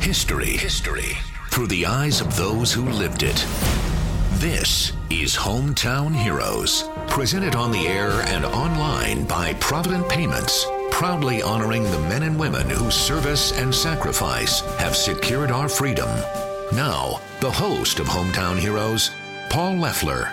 History through the eyes of those who lived it. This is Hometown Heroes, presented on the air and online by Provident Payments, proudly honoring the men and women whose service and sacrifice have secured our freedom. Now, the host of Hometown Heroes, Paul Leffler.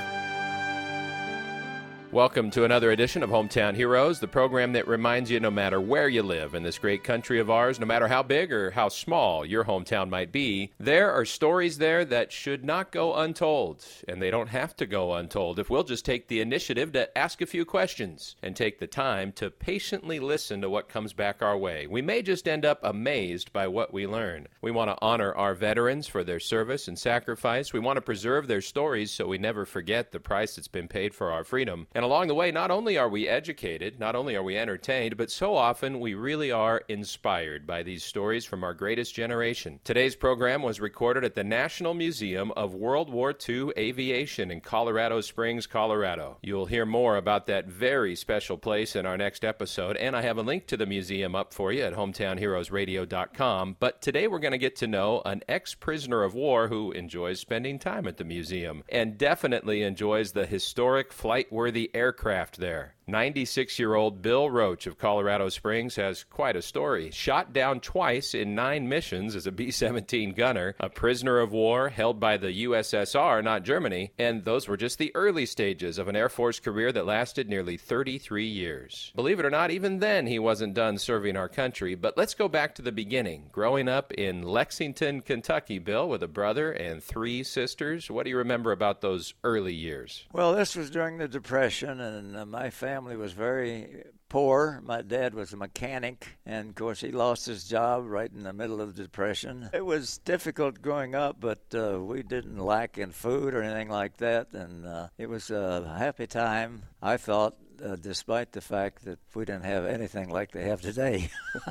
Welcome to another edition of Hometown Heroes, the program that reminds you no matter where you live in this great country of ours, no matter how big or how small your hometown might be, there are stories there that should not go untold, and they don't have to go untold if we'll just take the initiative to ask a few questions and take the time to patiently listen to what comes back our way. We may just end up amazed by what we learn. We want to honor our veterans for their service and sacrifice. We want to preserve their stories so we never forget the price that's been paid for our freedom. And along the way, not only are we educated, not only are we entertained, but so often we really are inspired by these stories from our greatest generation. Today's program was recorded at the National Museum of World War II Aviation in Colorado Springs, Colorado. You'll hear more about that very special place in our next episode, and I have a link to the museum up for you at hometownheroesradio.com. But today we're going to get to know an ex-prisoner of war who enjoys spending time at the museum and definitely enjoys the historic flight-worthy aircraft there. 96-year-old Bill Roach of Colorado Springs has quite a story. Shot down twice in 9 missions as a B-17 gunner, a prisoner of war held by the USSR, not Germany, and those were just the early stages of an Air Force career that lasted nearly 33 years. Believe it or not, even then he wasn't done serving our country, but let's go back to the beginning. Growing up in Lexington, Kentucky, Bill, with a brother and 3 sisters, what do you remember about those early years? Well, this was during the Depression, and my family was very poor. My dad was a mechanic, and of course he lost his job right in the middle of the Depression. It was difficult growing up, but we didn't lack in food or anything like that, and it was a happy time, I thought, despite the fact that we didn't have anything like they have today.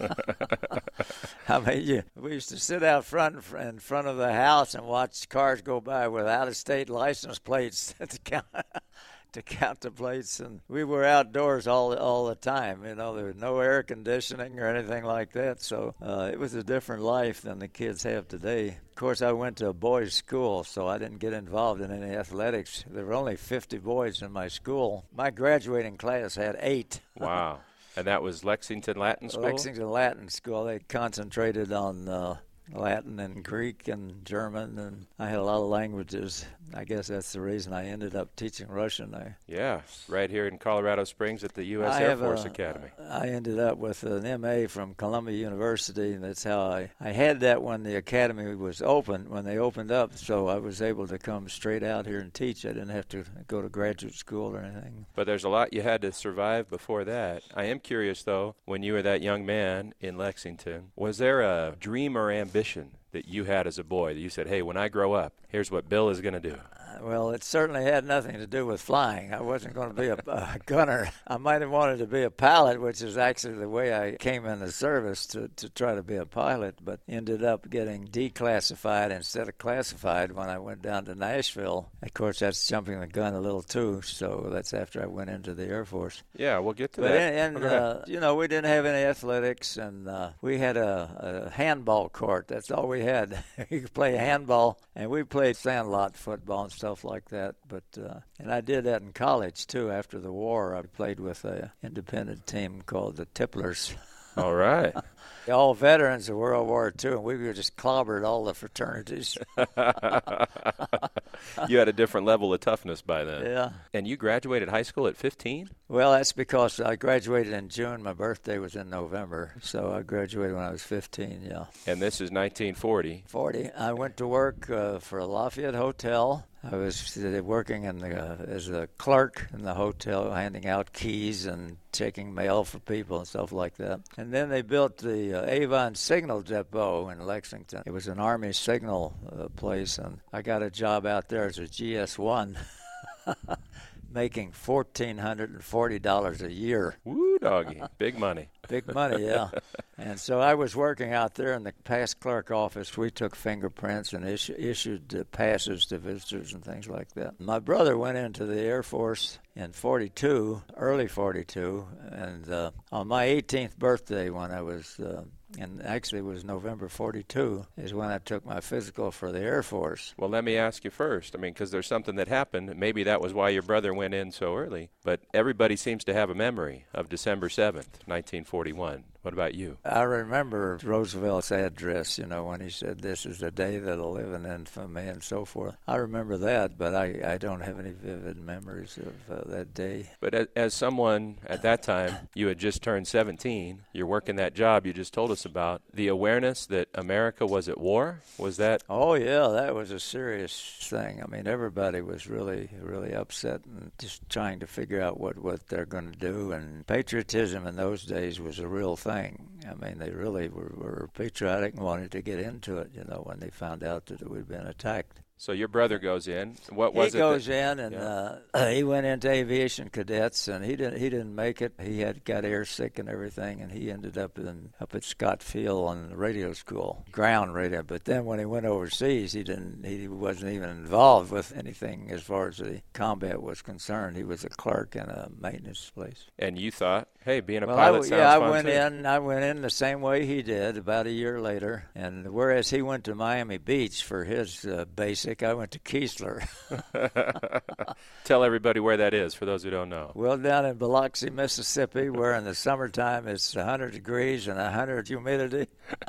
I mean, we used to sit out front in front of the house and watch cars go by with out-of-state license plates to count the plates, and we were outdoors all the time. You know, there was no air conditioning or anything like that, so it was a different life than the kids have today. Of course, I went to a boys' school, so I didn't get involved in any athletics. There were only 50 boys in my school. My graduating class had 8. Wow. And that was Lexington Latin School? Lexington Latin School. They concentrated on Latin and Greek and German, and I had a lot of languages. I guess that's the reason I ended up teaching Russian there. Yeah, right here in Colorado Springs at the U.S. Air Force Academy. I ended up with an M.A. from Columbia University, and that's how I had that when the academy was open, when they opened up, so I was able to come straight out here and teach. I didn't have to go to graduate school or anything. But there's a lot you had to survive before that. I am curious, though, when you were that young man in Lexington, was there a dream or ambition that you had as a boy that you said, hey, when I grow up, here's what Bill is going to do? Well, it certainly had nothing to do with flying. I wasn't going to be a gunner. I might have wanted to be a pilot, which is actually the way I came in the service to try to be a pilot, but ended up getting declassified instead of classified when I went down to Nashville. Of course, that's jumping the gun a little too, so that's after I went into the Air Force. Yeah, we'll get to that. And you know, we didn't have any athletics, and we had a handball court. That's all we had. You could play handball, and we played sandlot football and stuff like that, but and I did that in college too. After the war, I played with an independent team called the Tipplers. All right. All veterans of World War II, and we just clobbered all the fraternities. You had a different level of toughness by then. Yeah. And you graduated high school at 15? Well, that's because I graduated in June. My birthday was in November, so I graduated when I was 15, yeah. And this is 1940. 40. I went to work for a Lafayette Hotel. I was working as a clerk in the hotel, handing out keys and checking mail for people and stuff like that. And then they built the Avon Signal Depot in Lexington. It was an Army signal place, and I got a job out there as a GS-1. Making $1,440 a year. Woo, doggy. Big money. Big money, yeah. And so I was working out there in the pass clerk office. We took fingerprints and issued passes to visitors and things like that. My brother went into the Air Force in 42, early 42, and on my 18th birthday when I was And actually it was November 42 is when I took my physical for the Air Force. Well, let me ask you first. I mean, because there's something that happened. Maybe that was why your brother went in so early. But everybody seems to have a memory of December 7th, 1941. What about you? I remember Roosevelt's address, when he said, "This is the day that'll live in infamy," and so forth. I remember that, but I don't have any vivid memories of that day. But as someone at that time, you had just turned 17, you're working that job you just told us about, the awareness that America was at war, was that? Oh, yeah, that was a serious thing. I mean, everybody was really, really upset and just trying to figure out what they're going to do. And patriotism in those days was a real thing. I mean, they really were patriotic and wanted to get into it, when they found out that we'd been attacked. So your brother goes in. What was it? He goes in, and he went into aviation cadets, and he didn't make it. He got air sick and everything, and he ended up at Scott Field on the radio school, ground radio. But then when he went overseas, he wasn't even involved with anything as far as the combat was concerned. He was a clerk in a maintenance place. And you thought, hey, being a pilot sounds fun I went in the same way he did about a year later, and whereas he went to Miami Beach for his basic, I went to Keesler. Tell everybody where that is, for those who don't know. Well, down in Biloxi, Mississippi, where in the summertime it's 100 degrees and 100 humidity.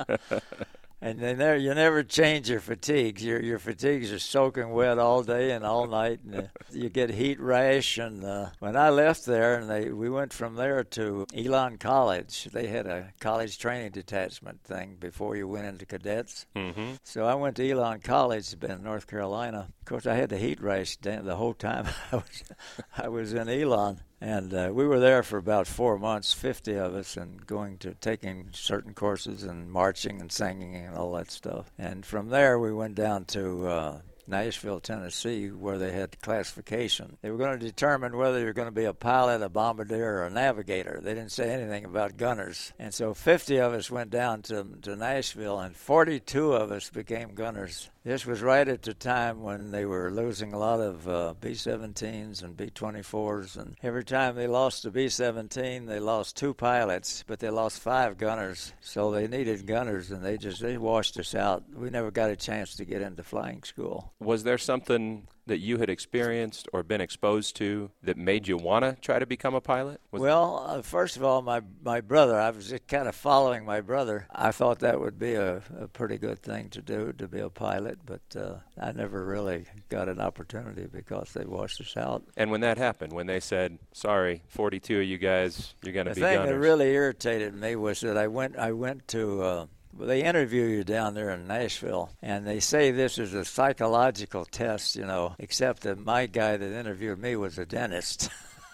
And then you never change your fatigues. Your fatigues are soaking wet all day and all night, and you get heat rash. And when I left there, and we went from there to Elon College. They had a college training detachment thing before you went into cadets. Mm-hmm. So I went to Elon College in North Carolina. Of course, I had the heat rash the whole time I was in Elon. And we were there for about 4 months, 50 of us, and taking certain courses and marching and singing and all that stuff. And from there, we went down to Nashville, Tennessee, where they had classification. They were going to determine whether you're going to be a pilot, a bombardier, or a navigator. They didn't say anything about gunners. And so 50 of us went down to Nashville, and 42 of us became gunners. This was right at the time when they were losing a lot of B-17s and B-24s, and every time they lost a B-17, they lost 2 pilots, but they lost 5 gunners. So they needed gunners, and they washed us out. We never got a chance to get into flying school. Was there something that you had experienced or been exposed to that made you want to try to become a pilot? First of all, my brother, I was just kind of following my brother. I thought that would be a pretty good thing to do, to be a pilot, but I never really got an opportunity because they washed us out. And when that happened, when they said, sorry, 42 of you guys, you're going to be gunners. The thing that really irritated me was that I went to... They interview you down there in Nashville, and they say this is a psychological test, except that my guy that interviewed me was a dentist.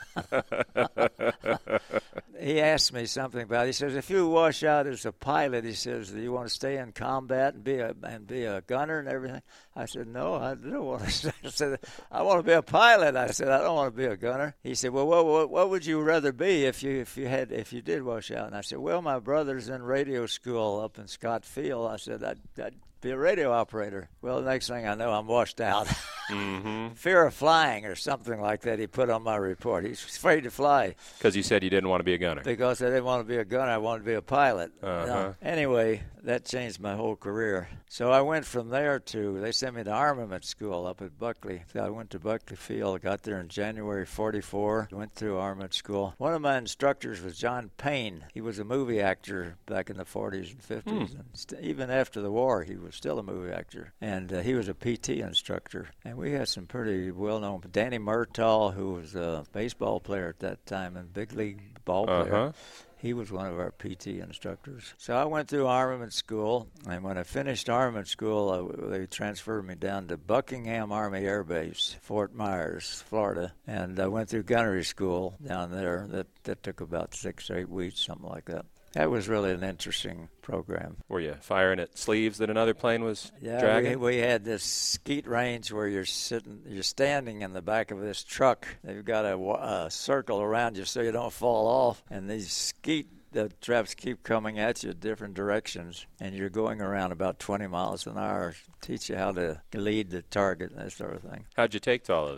He asked me something about it. He says, if you wash out as a pilot, he says, do you want to stay in combat and be a gunner and everything? I said, no, I don't want to. I said, I want to be a pilot. I said, I don't want to be a gunner. He said, well, what would you rather be if you did wash out? And I said, well, my brother's in radio school up in Scott Field. I said, I'd be a radio operator. Well, the next thing I know, I'm washed out. Mm-hmm. Fear of flying or something like that he put on my report. He's afraid to fly. Because you said you didn't want to be a gunner. Because I didn't want to be a gunner. I wanted to be a pilot. Uh-huh. Anyway, that changed my whole career. So I went from there they sent me to armament school up at Buckley. So I went to Buckley Field, got there in January 44, went through armament school. One of my instructors was John Payne. He was a movie actor back in the 40s and 50s. And even after the war, he was still a movie actor. And he was a PT instructor. And we had some pretty well-known. Danny Murtaugh, who was a baseball player at that time and big league ball player. Uh-huh. He was one of our PT instructors. So I went through armament school, and when I finished armament school, they transferred me down to Buckingham Army Air Base, Fort Myers, Florida, and I went through gunnery school down there. That took about 6 or 8 weeks, something like that. That was really an interesting program. Were you firing at sleeves that another plane was dragging? We had this skeet range where you're standing in the back of this truck. They've got a circle around you so you don't fall off, and these the traps keep coming at you in different directions, and you're going around about 20 miles an hour. Teach you how to lead the target and that sort of thing. How'd you take to all of that?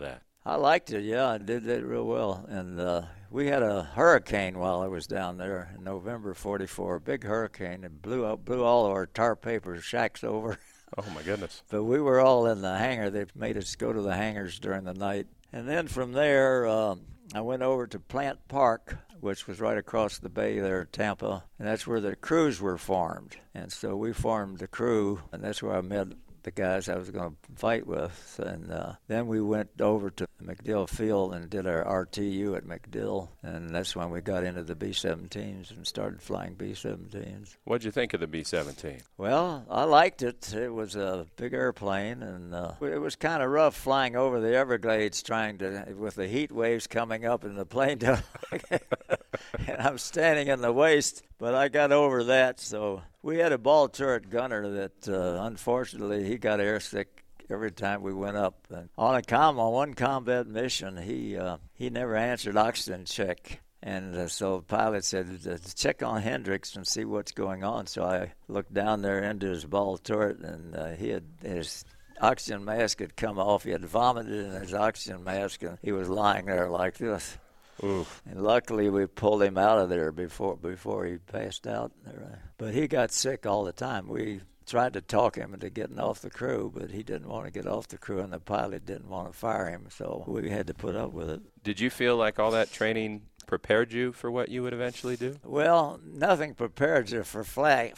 I liked it, yeah. I did that real well. And we had a hurricane while I was down there in November '44, a big hurricane. It blew all of our tar paper shacks over. Oh, my goodness. But we were all in the hangar. They made us go to the hangars during the night. And then from there, I went over to Plant Park, which was right across the bay there in Tampa. And that's where the crews were formed. And so we formed the crew, and that's where I met the guys I was going to fight with. And then we went over to MacDill Field and did our RTU at MacDill. And that's when we got into the B-17s and started flying B-17s. What'd you think of the B-17? Well, I liked it. It was a big airplane, and it was kind of rough flying over the Everglades with the heat waves coming up in the plane. And I'm standing in the waist, but I got over that. So we had a ball turret gunner that, unfortunately, he got airsick every time we went up. And on one combat mission, he never answered oxygen check. And so the pilot said, check on Hendricks and see what's going on. So I looked down there into his ball turret, and his oxygen mask had come off. He had vomited in his oxygen mask, and he was lying there like this. Oof. And luckily we pulled him out of there before he passed out. But he got sick all the time. We tried to talk him into getting off the crew, but he didn't want to get off the crew, and the pilot didn't want to fire him, so we had to put up with it. Did you feel like all that training prepared you for what you would eventually do? Well, nothing prepared you for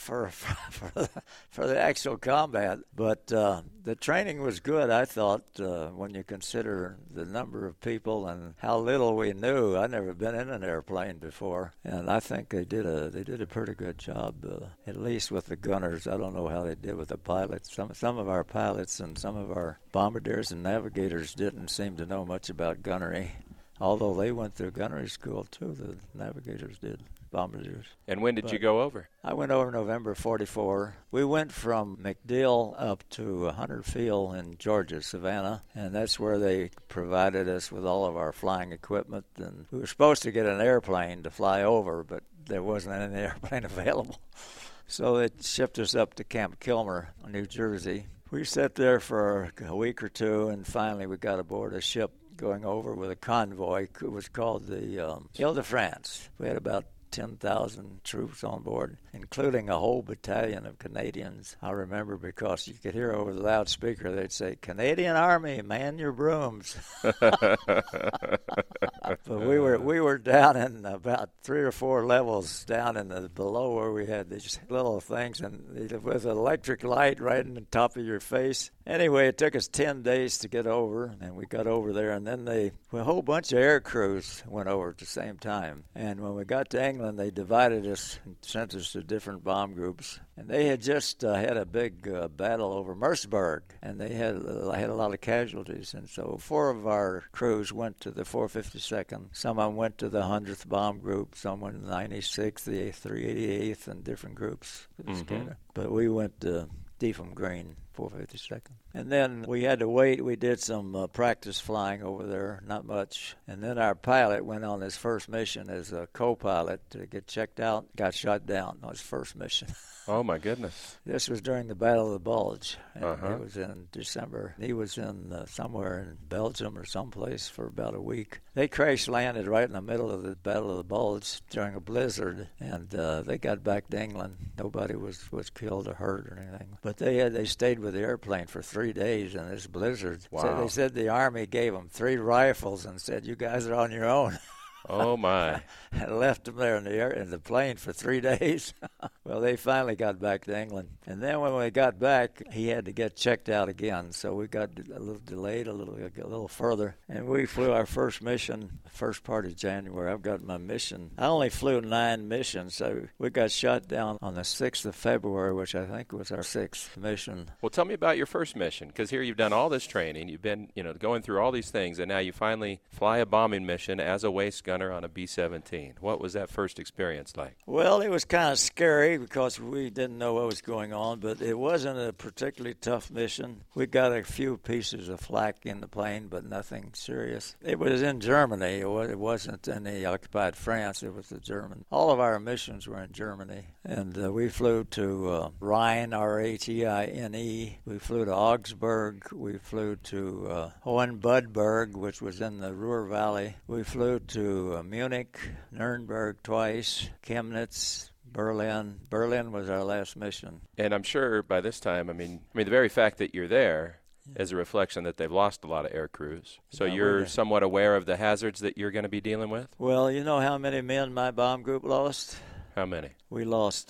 the actual combat, but the training was good, I thought, when you consider the number of people and how little we knew. I'd never been in an airplane before, and I think they did a pretty good job, at least with the gunners. I don't know how they did with the pilots. Some of our pilots and some of our bombardiers and navigators didn't seem to know much about gunnery. Although they went through gunnery school, too, the navigators did, bombardiers. And when did you go over? I went over November '44. We went from MacDill up to Hunter Field in Georgia, Savannah, and that's where they provided us with all of our flying equipment. And we were supposed to get an airplane to fly over, but there wasn't any airplane available. So they shipped us up to Camp Kilmer, New Jersey. We sat there for a week or two, and finally we got aboard a ship going over with a convoy. It was called the Ile-de-France. We had about 10,000 troops on board, including a whole battalion of Canadians. I remember because you could hear over the loudspeaker, they'd say, "Canadian Army, man your brooms." But we were down in about 3 or 4 levels down in the below where we had these little things, and with an electric light right in the top of your face. Anyway, it took us 10 days to get over, and we got over there, and then a whole bunch of air crews went over at the same time. And when we got to England, they divided us and sent us to different bomb groups. And they had just had a big battle over Merseburg, and they had a lot of casualties. And so 4 of our crews went to the 452nd. Some of them went to the 100th Bomb Group, some went to the 96th, the 388th, and different groups. Mm-hmm. But we went to Depham Green, 452nd. And then we had to wait. We did some practice flying over there, not much. And then our pilot went on his first mission as a co-pilot to get checked out, got shot down on his first mission. Oh, my goodness. This was during the Battle of the Bulge. And it was in December. He was in somewhere in Belgium or someplace for about a week. They crash-landed right in the middle of the Battle of the Bulge during a blizzard, and they got back to England. Nobody was killed or hurt or anything. But they stayed with the airplane for 3 days in this blizzard. Wow. So they said the Army gave them 3 rifles and said, "You guys are on your own." Oh, my. And left them there in the plane for 3 days. Well, they finally got back to England. And then when we got back, he had to get checked out again. So we got a little delayed, a little further. And we flew our first mission first part of January. I've got my mission. I only flew 9 missions, so we got shot down on the 6th of February, which I think was our 6th mission. Well, tell me about your first mission, because here you've done all this training. You've been, going through all these things, and now you finally fly a bombing mission as a waist gunner gunner on a B-17. What was that first experience like? Well, it was kind of scary because we didn't know what was going on, but it wasn't a particularly tough mission. We got a few pieces of flak in the plane, but nothing serious. It was in Germany. It wasn't in the occupied France. It was the German. All of our missions were in Germany. And we flew to Rhein, R-H-E-I-N-E. We flew to Augsburg. We flew to Hohenbudberg, which was in the Ruhr Valley. We flew to Munich, Nuremberg twice, Chemnitz, Berlin. Berlin was our last mission. And I'm sure by this time, I mean, the very fact that you're there is a reflection that they've lost a lot of air crews. So you're somewhat aware of the hazards that you're going to be dealing with? Well, you know how many men my bomb group lost? How many? We lost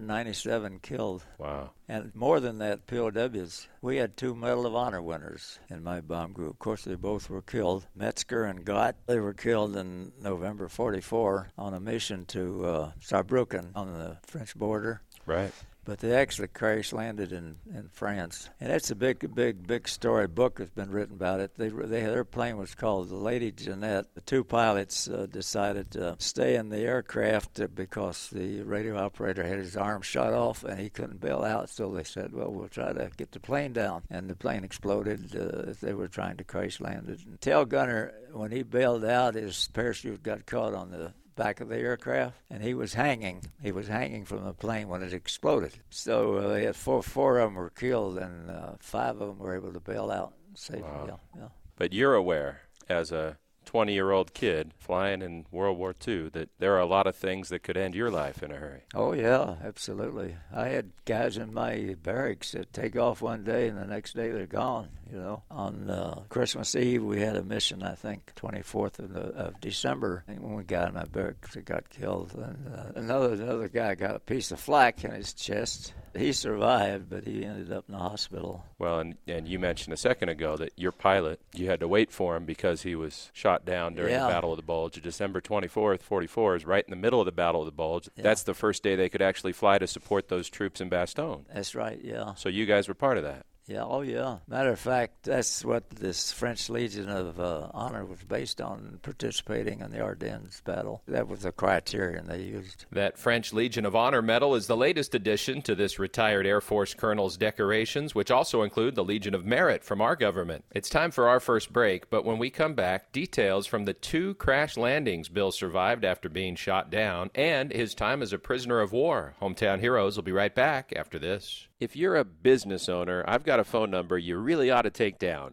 497 killed. Wow. And more than that, POWs. We had 2 Medal of Honor winners in my bomb group. Of course, they both were killed. Metzger and Gott, they were killed in November 44 on a mission to Saarbrücken on the French border. Right. But they actually crash landed in France. And that's a big story. Book has been written about it. Their plane was called the Lady Jeanette. The 2 pilots decided to stay in the aircraft because the radio operator had his arm shot off and he couldn't bail out. So they said, well, we'll try to get the plane down. And the plane exploded as they were trying to crash land it. And tail gunner, when he bailed out, his parachute got caught on the back of the aircraft, and he was hanging. He was hanging from the plane when it exploded. So they had four of them were killed, and 5 of them were able to bail out safely. Wow. Yeah. But you're aware, as a 20-year-old kid flying in World War II, that there are a lot of things that could end your life in a hurry. Oh, yeah, absolutely. I had guys in my barracks that take off one day, and the next day they're gone. You know, on Christmas Eve, we had a mission, I think, 24th of December. And when we got in my barracks, he got killed. And another guy got a piece of flak in his chest. He survived, but he ended up in the hospital. Well, and you mentioned a second ago that your pilot, you had to wait for him because he was shot down during the Battle of the Bulge. December 24th, 44 is right in the middle of the Battle of the Bulge. Yeah. That's the first day they could actually fly to support those troops in Bastogne. That's right, yeah. So you guys were part of that. Yeah, oh yeah. Matter of fact, that's what this French Legion of Honor was based on, participating in the Ardennes battle. That was the criterion they used. That French Legion of Honor medal is the latest addition to this retired Air Force colonel's decorations, which also include the Legion of Merit from our government. It's time for our first break, but when we come back, details from the 2 crash landings Bill survived after being shot down, and his time as a prisoner of war. Hometown Heroes will be right back after this. If you're a business owner, I've got a phone number you really ought to take down,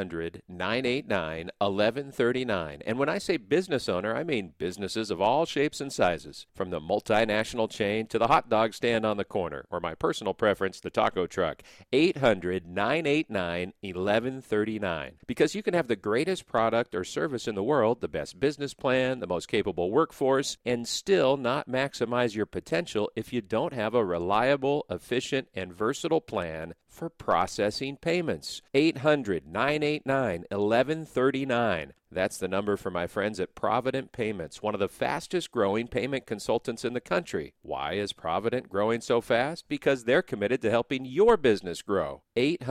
800-989-1139. And when I say business owner, I mean businesses of all shapes and sizes, from the multinational chain to the hot dog stand on the corner, or my personal preference, the taco truck. 800-989-1139. Because you can have the greatest product or service in the world, the best business plan, the most capable workforce, and still not maximize your potential if you don't have a reliable, efficient, and versatile plan for processing payments. 800-989-1139. That's the number for my friends at Provident Payments, one of the fastest growing payment consultants in the country. Why is Provident growing so fast? Because they're committed to helping your business grow.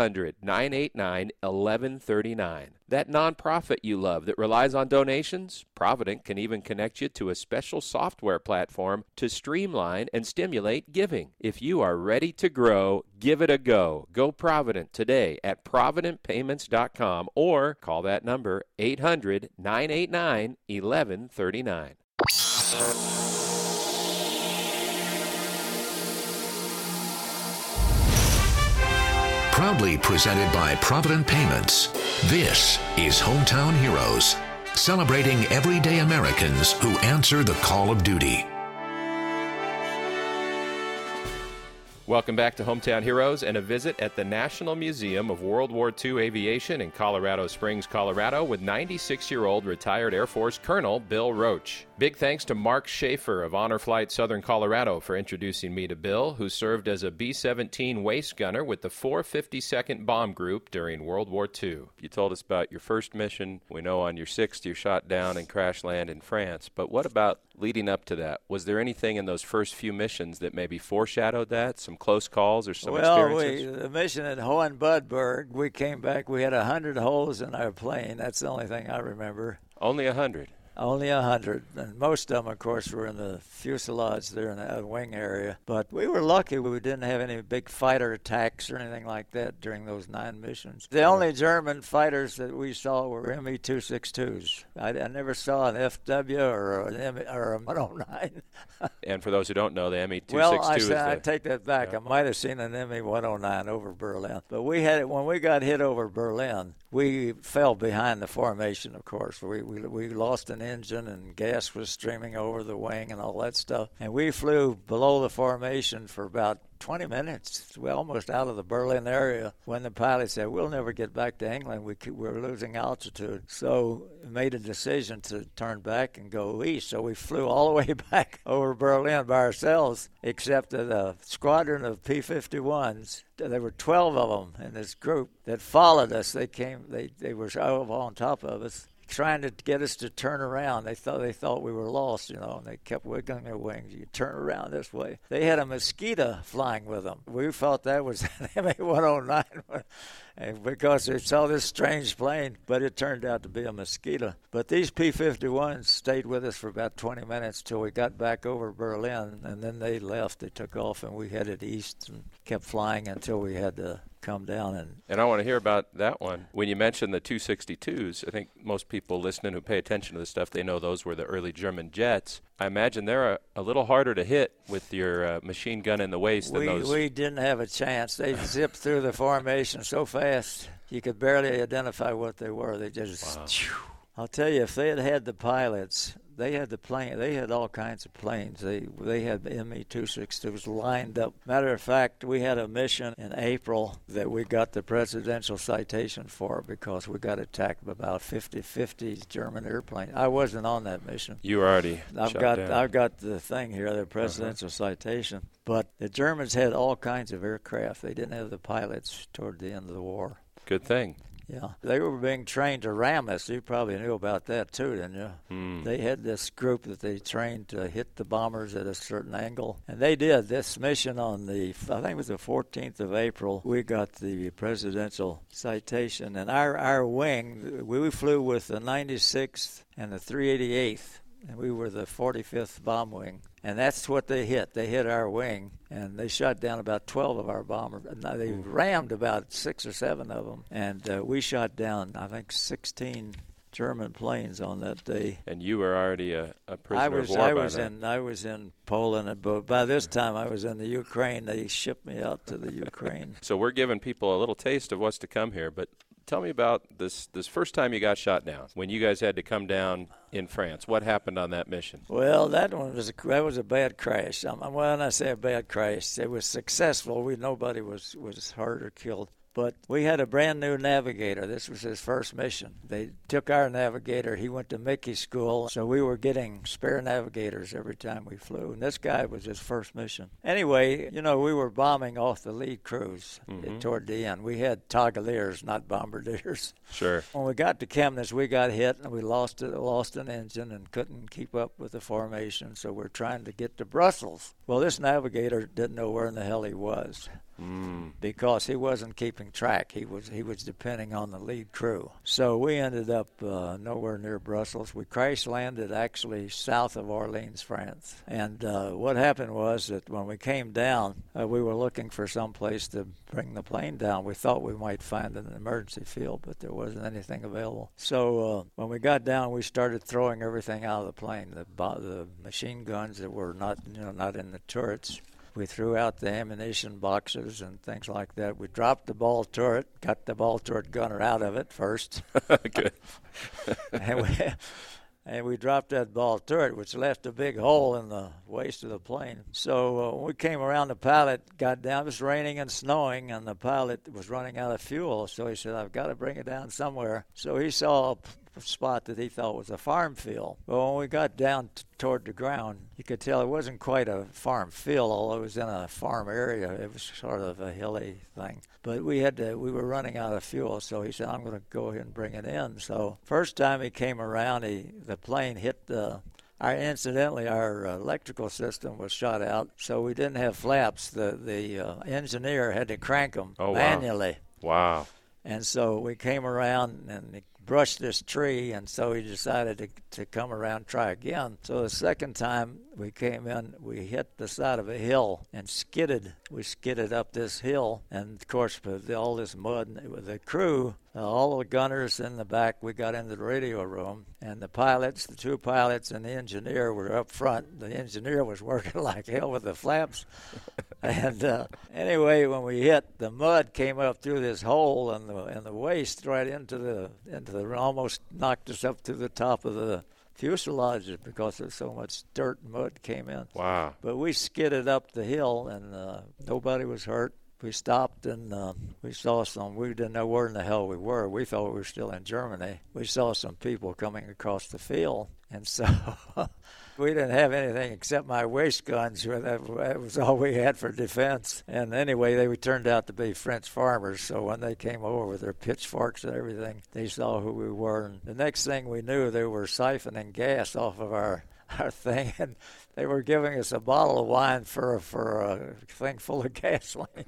800-989-1139. That nonprofit you love that relies on donations? Provident can even connect you to a special software platform to streamline and stimulate giving. If you are ready to grow, give it a go. Go Provident today at ProvidentPayments.com or call that number 800-989-1139. Proudly presented by Provident Payments, this is Hometown Heroes, celebrating everyday Americans who answer the call of duty. Welcome back to Hometown Heroes and a visit at the National Museum of World War II Aviation in Colorado Springs, Colorado, with 96-year-old retired Air Force Colonel Bill Roach. Big thanks to Mark Schaefer of Honor Flight Southern Colorado for introducing me to Bill, who served as a B-17 waist gunner with the 452nd Bomb Group during World War II. You told us about your first mission. We know on your 6th you shot down and crash land in France. But what about leading up to that? Was there anything in those first few missions that maybe foreshadowed that? Some close calls or some experiences? Well, the mission at Hohenbudberg, we came back. We had 100 holes in our plane. That's the only thing I remember. Only 100? Only 100, and most of them, of course, were in the fuselage there in the wing area. But we were lucky we didn't have any big fighter attacks or anything like that during those 9 missions. The only German fighters that we saw were Me-262s. I never saw an FW or a 109. And for those who don't know, the Me-262 well, I take that back. I might have seen an Me-109 over Berlin. But when we got hit over Berlin, we fell behind the formation, of course. We lost an engine and gas was streaming over the wing and all that stuff. And we flew below the formation for about 20 minutes. We're almost out of the Berlin area when the pilot said, we'll never get back to England. We're losing altitude. So we made a decision to turn back and go east. So we flew all the way back over Berlin by ourselves, except that a squadron of P-51s, there were 12 of them in this group that followed us. They were on top of us, trying to get us to turn around. They thought we were lost, and they kept wiggling their wings. You turn around this way. They had a Mosquito flying with them. We thought that was an MA-109 because they saw this strange plane, but it turned out to be a Mosquito. But these P-51s stayed with us for about 20 minutes till we got back over Berlin, and then they left. They took off, and we headed east and kept flying until we had to come down. And I want to hear about that one. When you mentioned the 262s, I think most people listening who pay attention to this stuff, they know those were the early German jets. I imagine they're a little harder to hit with your machine gun in the waist than those. We didn't have a chance. They zipped through the formation so fast you could barely identify what they were. They just, I'll tell you, if they had the pilots, they had the plane. They had all kinds of planes. They had the Me-262s lined up. Matter of fact, we had a mission in April that we got the presidential citation for because we got attacked by about 50 German airplanes. I wasn't on that mission. You were already I've got the thing here, the presidential citation. But the Germans had all kinds of aircraft. They didn't have the pilots toward the end of the war. Good thing. Yeah, they were being trained to ram us. You probably knew about that too, didn't you? They had this group that they trained to hit the bombers at a certain angle. And they did. This mission on I think it was the 14th of April, we got the presidential citation. And our wing, we flew with the 96th and the 388th. And we were the 45th bomb wing. And that's what they hit. They hit our wing, and they shot down about 12 of our bombers. They rammed about 6 or 7 of them. And we shot down, I think, 16 German planes on that day. And you were already a prisoner of war by then. I was in Poland, but by this time I was in the Ukraine. They shipped me out to the Ukraine. So we're giving people a little taste of what's to come here, but tell me about this first time you got shot down, when you guys had to come down in France. What happened on that mission? Well, that was a bad crash. When I say a bad crash, it was successful. Nobody was hurt or killed. But we had a brand new navigator. This was his first mission. They took our navigator. He went to Mickey school, so we were getting spare navigators every time we flew. And this guy was his first mission. Anyway, we were bombing off the lead crews toward the end. We had Togoliers, not bombardiers. Sure. When we got to Chemnitz, we got hit, and we lost an engine and couldn't keep up with the formation, so we're trying to get to Brussels. Well, this navigator didn't know where in the hell he was. Because he wasn't keeping track. He was depending on the lead crew. So we ended up nowhere near Brussels. We crash landed actually south of Orleans, France. And what happened was that when we came down, we were looking for some place to bring the plane down. We thought we might find an emergency field, but there wasn't anything available. So when we got down, we started throwing everything out of the plane. The machine guns that were not in the turrets. We threw out the ammunition boxes and things like that. We dropped the ball turret, got the ball turret gunner out of it first. Good. and we dropped that ball turret, which left a big hole in the waist of the plane. So when we came around, the pilot got down. It was raining and snowing, and the pilot was running out of fuel. So he said, I've got to bring it down somewhere. So he saw a spot that he thought was a farm field. Well, when we got down toward the ground, you could tell it wasn't quite a farm field, although it was in a farm area. It was sort of a hilly thing. But we were running out of fuel, so he said, I'm going to go ahead and bring it in. So first time he came around, the plane hit incidentally, our electrical system was shot out, so we didn't have flaps. The engineer had to crank them manually. Wow. And so we came around, and brushed this tree, and so he decided to come around and try again. So the second time we came in, we hit the side of a hill and skidded. We skidded up this hill, and of course with all this mud, with the crew, all the gunners in the back, we got into the radio room, and the pilots, the two pilots and the engineer were up front. The engineer was working like hell with the flaps. And anyway, when we hit, the mud came up through this hole in the waist right into the almost knocked us up to the top of the fuselage because of so much dirt and mud came in. Wow. But we skidded up the hill, and nobody was hurt. We stopped, and we saw we didn't know where in the hell we were. We thought we were still in Germany. We saw some people coming across the field, and so we didn't have anything except my waist guns. That was all we had for defense. And anyway, they turned out to be French farmers, so when they came over with their pitchforks and everything, they saw who we were. And the next thing we knew, they were siphoning gas off of our thing, and they were giving us a bottle of wine for a thing full of gasoline.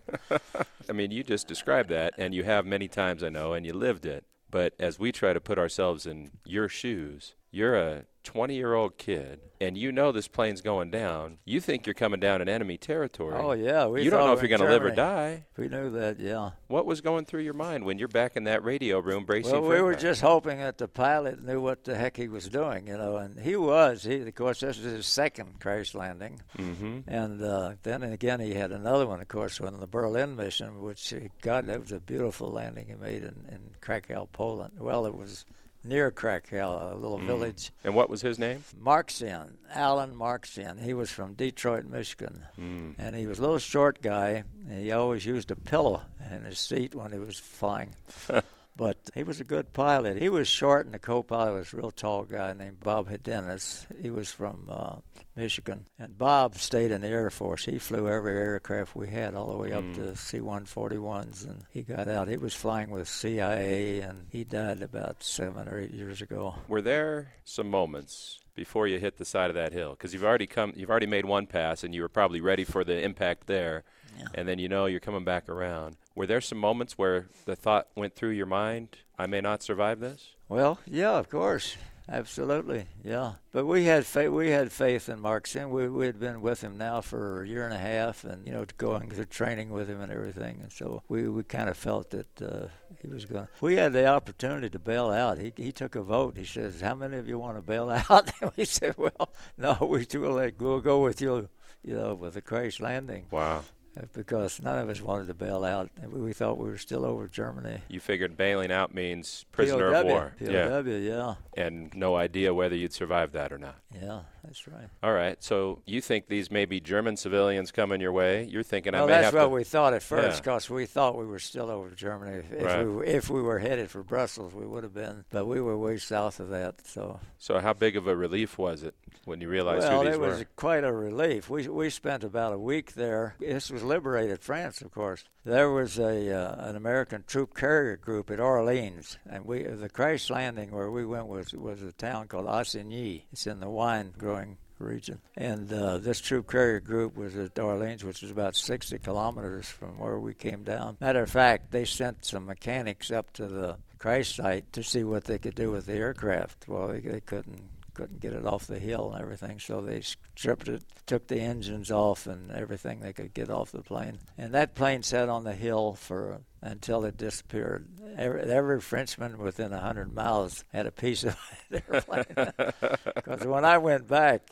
I mean, you just described that, and you have many times, I know, and you lived it. But as we try to put ourselves in your shoes, you're a 20-year-old kid, and you know this plane's going down. You think you're coming down in enemy territory. Oh, yeah. You don't know if you're going to live or die. We knew that, yeah. What was going through your mind when you're back in that radio room bracing for Well, we were impact? just hoping that the pilot knew what the heck he was doing, and he was. Of course, this was his second crash landing. Mm-hmm. And then again, he had another one, of course, on the Berlin mission, which, God, that was a beautiful landing he made in Krakow, Poland. Well, it was near Krakow, a little village. And what was his name? Marxian, Alan Marxian. He was from Detroit, Michigan. And he was a little short guy. And he always used a pillow in his seat when he was flying. But he was a good pilot. He was short, and the co-pilot was a real tall guy named Bob Hedenis. He was from Michigan. And Bob stayed in the Air Force. He flew every aircraft we had all the way up to C-141s, and he got out. He was flying with CIA, and he died about 7 or 8 years ago. Were there some moments before you hit the side of that hill? Because you've already made one pass, and you were probably ready for the impact there. Yeah. And then you're coming back around. Were there some moments where the thought went through your mind, I may not survive this? Well, yeah, of course. Absolutely, yeah. But we had faith in Marxian. We had been with him now for a year and a half, and going through training with him and everything. And so we kind of felt that he was going. We had the opportunity to bail out. He took a vote. He says, "How many of you want to bail out?" And we said, "Well, no, we'll go with you, with the crash landing." Wow. Because none of us wanted to bail out. We thought we were still over Germany. You figured bailing out means prisoner POW, of war. POW, yeah. And no idea whether you'd survive that or not. Yeah, that's right. All right, so you think these may be German civilians coming your way. You're thinking well, I may have to... Well, that's what we thought at first, because we thought we were still over Germany. If we were headed for Brussels, we would have been. But we were way south of that. So how big of a relief was it when you realized who these were? Well, it was quite a relief. We spent about a week there. This was liberated France, of course. There was an American troop carrier group at Orleans, and the crash landing where we went was a town called Assigny. It's in the wine-growing region. And this troop carrier group was at Orleans, which is about 60 kilometers from where we came down. Matter of fact, they sent some mechanics up to the crash site to see what they could do with the aircraft. Well, they couldn't get it off the hill and everything, so they stripped it, took the engines off and everything they could get off the plane. And that plane sat on the hill until it disappeared. Every Frenchman within 100 miles had a piece of the airplane. Because when I went back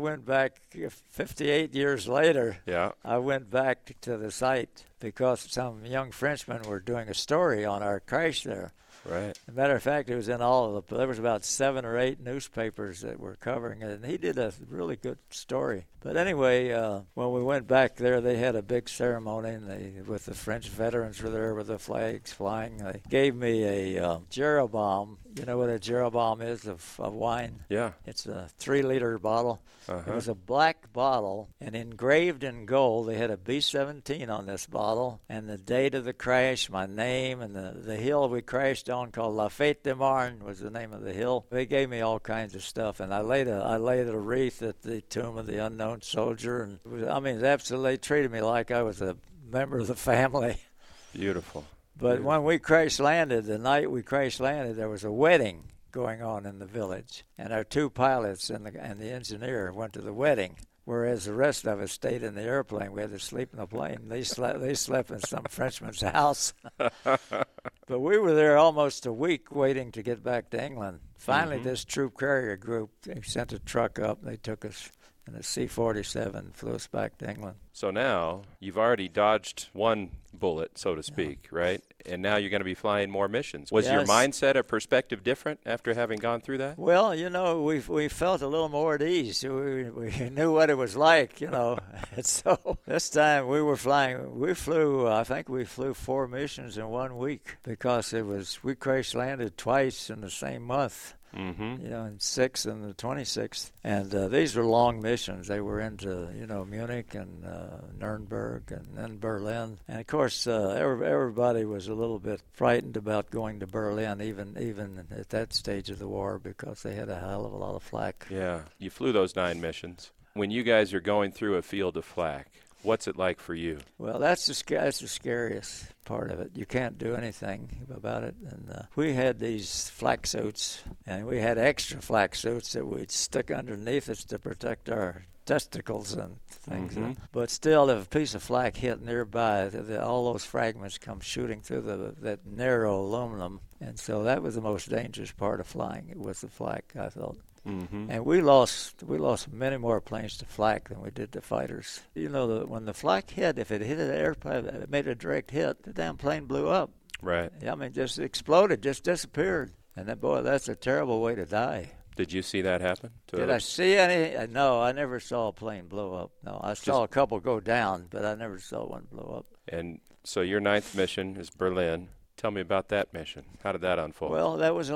58 years later. Yeah. I went back to the site because some young Frenchmen were doing a story on our crash there. Right. As a matter of fact, it was in there was about 7 or 8 newspapers that were covering it, and he did a really good story. But anyway, when we went back there, they had a big ceremony, and with the French veterans were there with the flags flying. They gave me a Jeroboam. You know what a Jeroboam is of wine? Yeah. It's a 3-liter bottle. Uh-huh. It was a black bottle, and engraved in gold, they had a B-17 on this bottle, and the date of the crash, my name, and the hill we crashed on called La Fête de Marne was the name of the hill. They gave me all kinds of stuff, and I laid a wreath at the tomb of the unknown soldier, and they treated me like I was a member of the family. Beautiful. But when we crash landed, the night we crash landed, there was a wedding going on in the village, and our 2 pilots and the engineer went to the wedding, whereas the rest of us stayed in the airplane. We had to sleep in the plane. They slept in some Frenchman's house. But we were there almost a week waiting to get back to England. Finally, this troop carrier group, they sent a truck up. They took us in a C-47, flew us back to England. So now you've already dodged one bullet, so to speak, right? And now you're going to be flying more missions. Was your mindset or perspective different after having gone through that? Well, we felt a little more at ease. We knew what it was like, And so this time I think we flew 4 missions in 1 week because we crash landed twice in the same month. In 6th and the 26th. And these were long missions. They were into, Munich and Nuremberg and then Berlin. And, of course, everybody was a little bit frightened about going to Berlin, even at that stage of the war, because they had a hell of a lot of flak. Yeah, you flew those 9 missions. When you guys are going through a field of flak, what's it like for you? Well, that's the scariest part of it. You can't do anything about it. And we had these flak suits, and we had extra flak suits that we'd stick underneath us to protect our testicles and things. But still, if a piece of flak hit nearby, all those fragments come shooting through that narrow aluminum. And so that was the most dangerous part of flying. It was the flak, I thought. And we lost many more planes to flak than we did to fighters. When the flak hit, if it hit an airplane, it made a direct hit, the damn plane blew up. Right. I mean, just exploded, just disappeared. And that's a terrible way to die. Did you see that happen? Did I see any? No, I never saw a plane blow up. No, I saw a couple go down, but I never saw one blow up. And so your 9th mission is Berlin. Tell me about that mission. How did that unfold? Well, that was a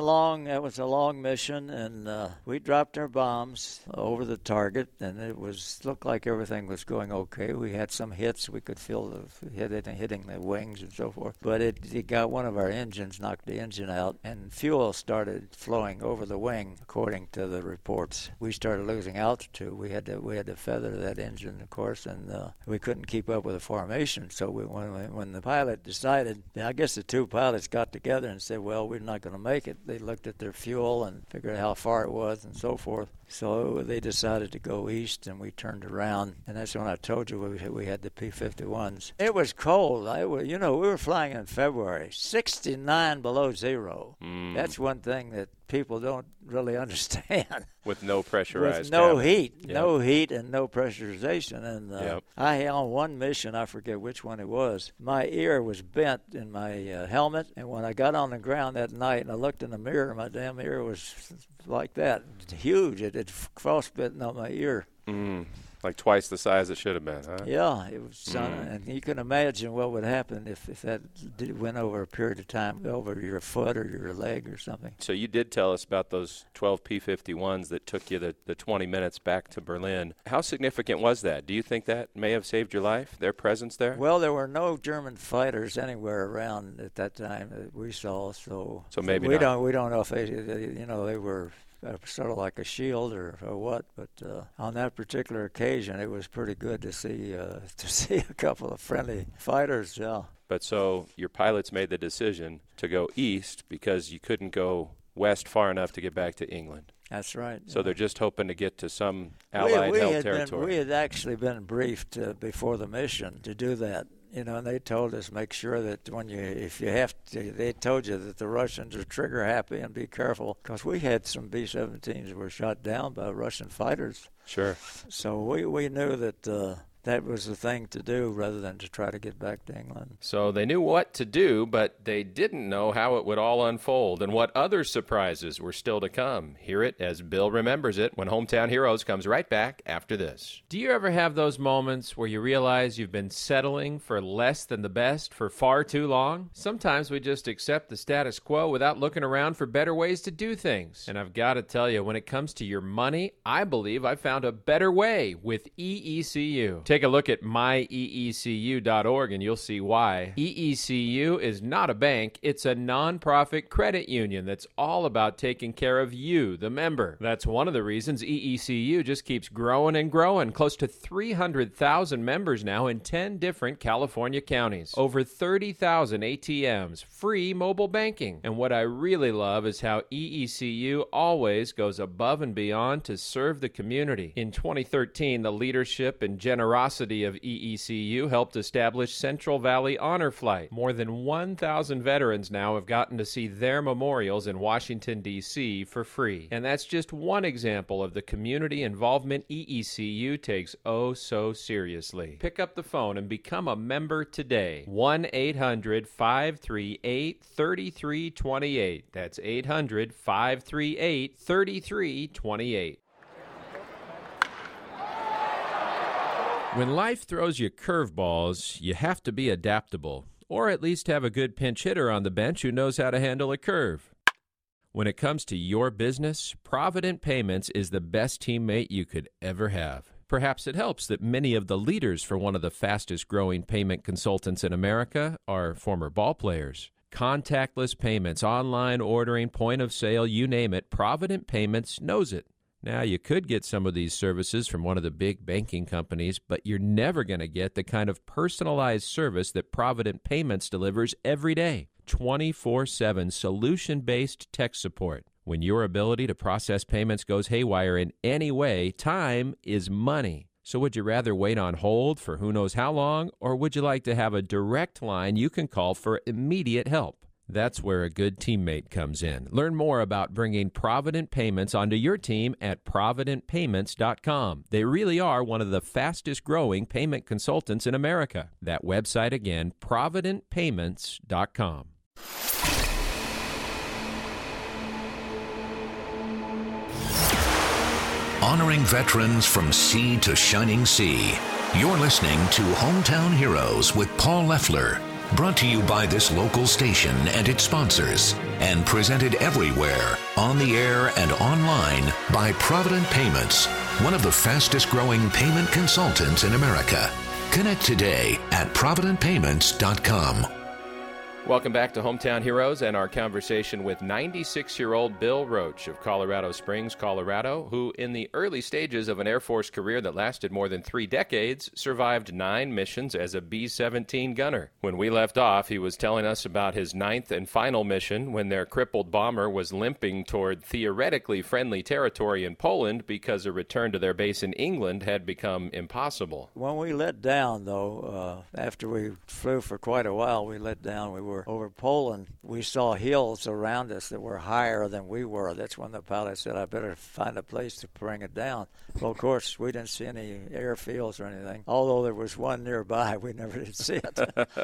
long mission, and we dropped our bombs over the target, and it looked like everything was going okay. We had some hits. We could feel hitting the wings and so forth. But it got one of our engines, knocked the engine out, and fuel started flowing over the wing, according to the reports. We started losing altitude. We had to feather that engine, of course, and we couldn't keep up with the formation. So when the pilot decided, I guess the 2 pilots got together and said, well, we're not going to make it. They looked at their fuel and figured out how far it was and so forth. So they decided to go east, and we turned around. And that's when I told you we had the P-51s. It was cold. We were flying in February, 69 below zero. That's one thing that people don't really understand. With no pressurized With no cabin. heat. Yep. No heat and no pressurization. And I, on one mission, I forget which one it was, my ear was bent in my helmet. And when I got on the ground that night and I looked in the mirror, my damn ear was like that, huge. It had frostbitten on my ear. Like twice the size it should have been, huh? Yeah, it was. And you can imagine what would happen if that went over a period of time, over your foot or your leg or something. So you did tell us about those 12 P-51s that took you the 20 minutes back to Berlin. How significant was that? Do you think that may have saved your life, their presence there? Well, there were no German fighters anywhere around at that time that we saw, so maybe we not. We don't know if they were sort of like a shield or what, but on that particular occasion, it was pretty good to see a couple of friendly fighters. Yeah. But so your pilots made the decision to go east because you couldn't go west far enough to get back to England. That's right. So they're just hoping to get to some Allied-held territory. We had actually been briefed before the mission to do that. And they told us make sure that they told you that the Russians are trigger happy and be careful, because we had some B-17s that were shot down by Russian fighters. Sure. So we knew that that was the thing to do rather than to try to get back to England. So they knew what to do, but they didn't know how it would all unfold and what other surprises were still to come. Hear it as Bill remembers it when Hometown Heroes comes right back after this. Do you ever have those moments where you realize you've been settling for less than the best for far too long? Sometimes we just accept the status quo without looking around for better ways to do things. And I've got to tell you, when it comes to your money, I believe I found a better way with EECU. Take a look at myeecu.org and you'll see why. EECU is not a bank, it's a nonprofit credit union that's all about taking care of you, the member. That's one of the reasons EECU just keeps growing and growing. Close to 300,000 members now in 10 different California counties. Over 30,000 ATMs, free mobile banking. And what I really love is how EECU always goes above and beyond to serve the community. In 2013, the leadership and generosity of EECU helped establish Central Valley Honor Flight. More than 1,000 veterans now have gotten to see their memorials in Washington, D.C. for free. And that's just one example of the community involvement EECU takes oh so seriously. Pick up the phone and become a member today. 1-800-538-3328. That's 800-538-3328. When life throws you curveballs, you have to be adaptable, or at least have a good pinch hitter on the bench who knows how to handle a curve. When it comes to your business, Provident Payments is the best teammate you could ever have. Perhaps it helps that many of the leaders for one of the fastest-growing payment consultants in America are former ball players. Contactless payments, online ordering, point of sale, you name it, Provident Payments knows it. Now, you could get some of these services from one of the big banking companies, but you're never going to get the kind of personalized service that Provident Payments delivers every day. 24/7 solution-based tech support. When your ability to process payments goes haywire in any way, time is money. So would you rather wait on hold for who knows how long, or would you like to have a direct line you can call for immediate help? That's where a good teammate comes in. Learn more about bringing Provident Payments onto your team at ProvidentPayments.com. They really are one of the fastest-growing payment consultants in America. That website again, ProvidentPayments.com. Honoring veterans from sea to shining sea. You're listening to Hometown Heroes with Paul Leffler. Brought to you by this local station and its sponsors, and presented everywhere, on the air and online, by Provident Payments, one of the fastest-growing payment consultants in America. Connect today at ProvidentPayments.com. Welcome back to Hometown Heroes and our conversation with 96-year-old Bill Roach of Colorado Springs, Colorado, who in the early stages of an Air Force career that lasted more than 3 decades, survived 9 missions as a B-17 gunner. When we left off, he was telling us about his 9th and final mission when their crippled bomber was limping toward theoretically friendly territory in Poland because a return to their base in England had become impossible. When we let down, though, after we flew for quite a while, we let down. We were over Poland. We saw hills around us that were higher than we were. That's when the pilot said, I better find a place to bring it down. Well, of course, we didn't see any airfields or anything. Although there was one nearby, we never did see it.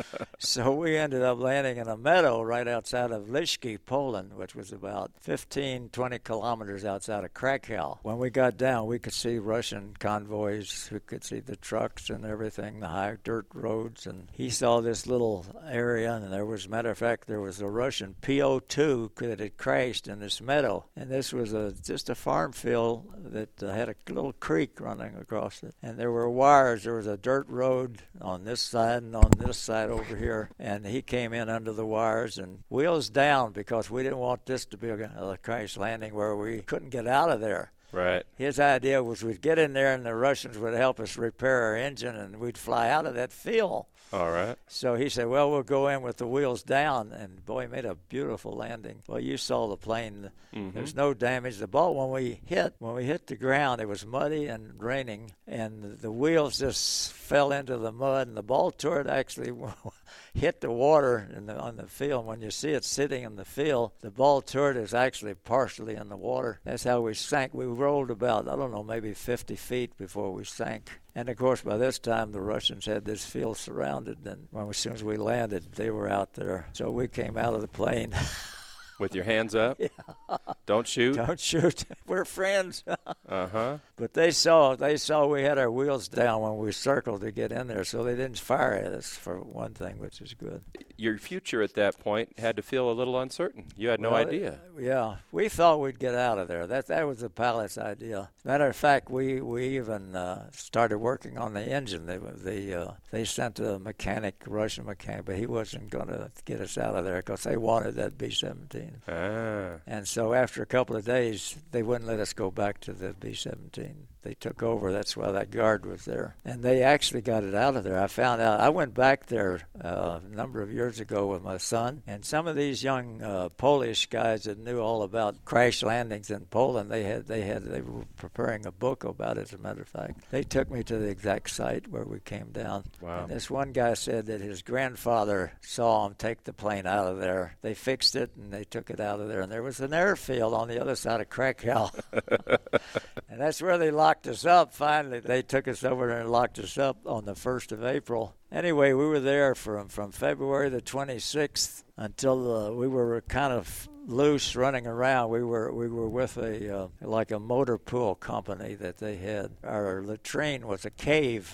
So we ended up landing in a meadow right outside of Lishki, Poland, which was about 15, 20 kilometers outside of Krakow. When we got down, we could see Russian convoys. We could see the trucks and everything, the high dirt roads. And he saw this little area, and there was, as a matter of fact, there was a Russian PO-2 that had crashed in this meadow. And this was just a farm field that had a little creek running across it. And there were wires. There was a dirt road on this side and on this side over here. And he came in under the wires and wheels down because we didn't want this to be a crash landing where we couldn't get out of there. Right. His idea was we'd get in there and the Russians would help us repair our engine and we'd fly out of that field. All right. So he said, well, we'll go in with the wheels down. And, boy, he made a beautiful landing. Well, you saw the plane. Mm-hmm. There's no damage. The ball, when we hit the ground, it was muddy and raining, and the wheels just fell into the mud, and the ball turret actually hit the water on the field. When you see it sitting in the field, the ball turret is actually partially in the water. That's how we sank. We rolled about, maybe 50 feet before we sank. And, of course, by this time, the Russians had this field surrounded, and as soon as we landed, they were out there. So we came out of the plane. With your hands up? Yeah. Don't shoot? Don't shoot. We're friends. Uh-huh. But they saw we had our wheels down when we circled to get in there, so they didn't fire at us, for one thing, which is good. your future at that point had to feel a little uncertain. You had no idea. Yeah, we thought we'd get out of there. That was the pilot's idea. Matter of fact, we even started working on the engine. They sent a Russian mechanic, but he wasn't going to get us out of there because they wanted that B-17. And so after a couple of days, they wouldn't let us go back to the B-17. They took over. That's why that guard was there. And they actually got it out of there. I found out. I went back there a number of years ago with my son, and some of these young Polish guys that knew all about crash landings in Poland, they were preparing a book about it, as a matter of fact. They took me to the exact site where we came down. Wow. And this one guy said that his grandfather saw him take the plane out of there. They fixed it, and they took it out of there. And there was an airfield on the other side of Krakow. And that's where they locked us up. Finally, they took us over there and locked us up on the 1st of April. Anyway, we were there from February the 26th until we were kind of loose running around. We were with like a motor pool company that they had. Our latrine was a cave.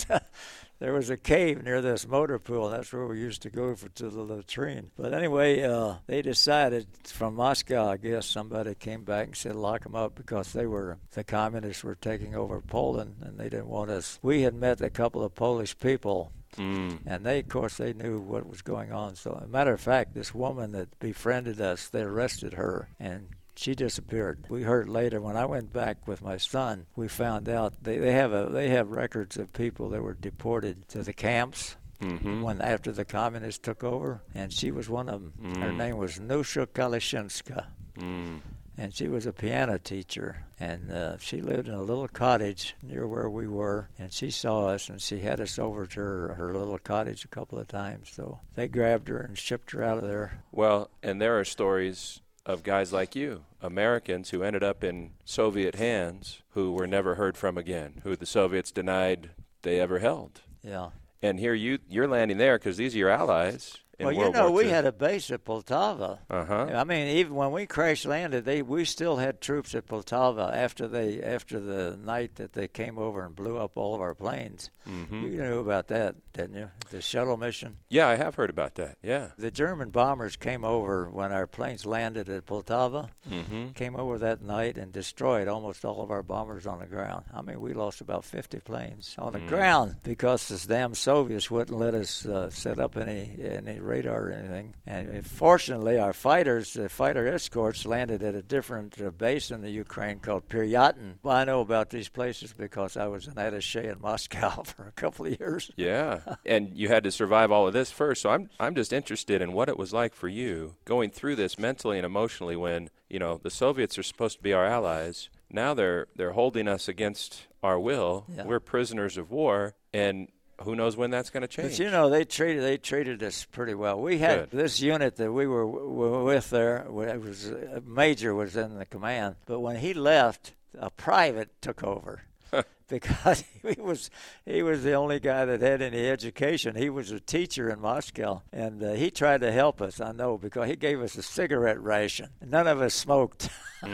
There was a cave near this motor pool. That's where we used to go to the latrine. But anyway, they decided from Moscow, I guess, somebody came back and said lock them up because the communists were taking over Poland and they didn't want us. We had met a couple of Polish people. And they, of course, they knew what was going on. So, as a matter of fact, this woman that befriended us, they arrested her, and she disappeared. We heard later when I went back with my son, we found out they have records of people that were deported to the camps when after the communists took over, and she was one of them. Her name was Nusha Kalashinska. And she was a piano teacher, and she lived in a little cottage near where we were, and she saw us, and she had us over to her little cottage a couple of times. So they grabbed her and shipped her out of there. Well, and there are stories of guys like you, Americans who ended up in Soviet hands, who were never heard from again, who the Soviets denied they ever held. Yeah. And here you're landing there because these are your allies. Well, you know, we had a base at Poltava. Uh-huh. I mean, even when we crash landed, we still had troops at Poltava after the night that they came over and blew up all of our planes. You knew about that, didn't you? The shuttle mission. Yeah, I have heard about that. Yeah. The German bombers came over when our planes landed at Poltava. Came over that night and destroyed almost all of our bombers on the ground. I mean, we lost about 50 planes on the ground because the damn Soviets wouldn't let us set up any radar or anything. And fortunately, our fighters, the fighter escorts, landed at a different base in the Ukraine called Piryatin. Well, I know about these places because I was an attaché in Moscow for a couple of years. Yeah, and you had to survive all of this first. So I'm just interested in what it was like for you going through this mentally and emotionally when, you know, the Soviets are supposed to be our allies. Now they're holding us against our will. Yeah. We're prisoners of war, and who knows when that's going to change? But you know, they treated us pretty well. We had this unit that we were with there. It was a major was in the command, but when he left, a private took over. Because he was the only guy that had any education. He was a teacher in Moscow, and he tried to help us, I know, because he gave us a cigarette ration. None of us smoked.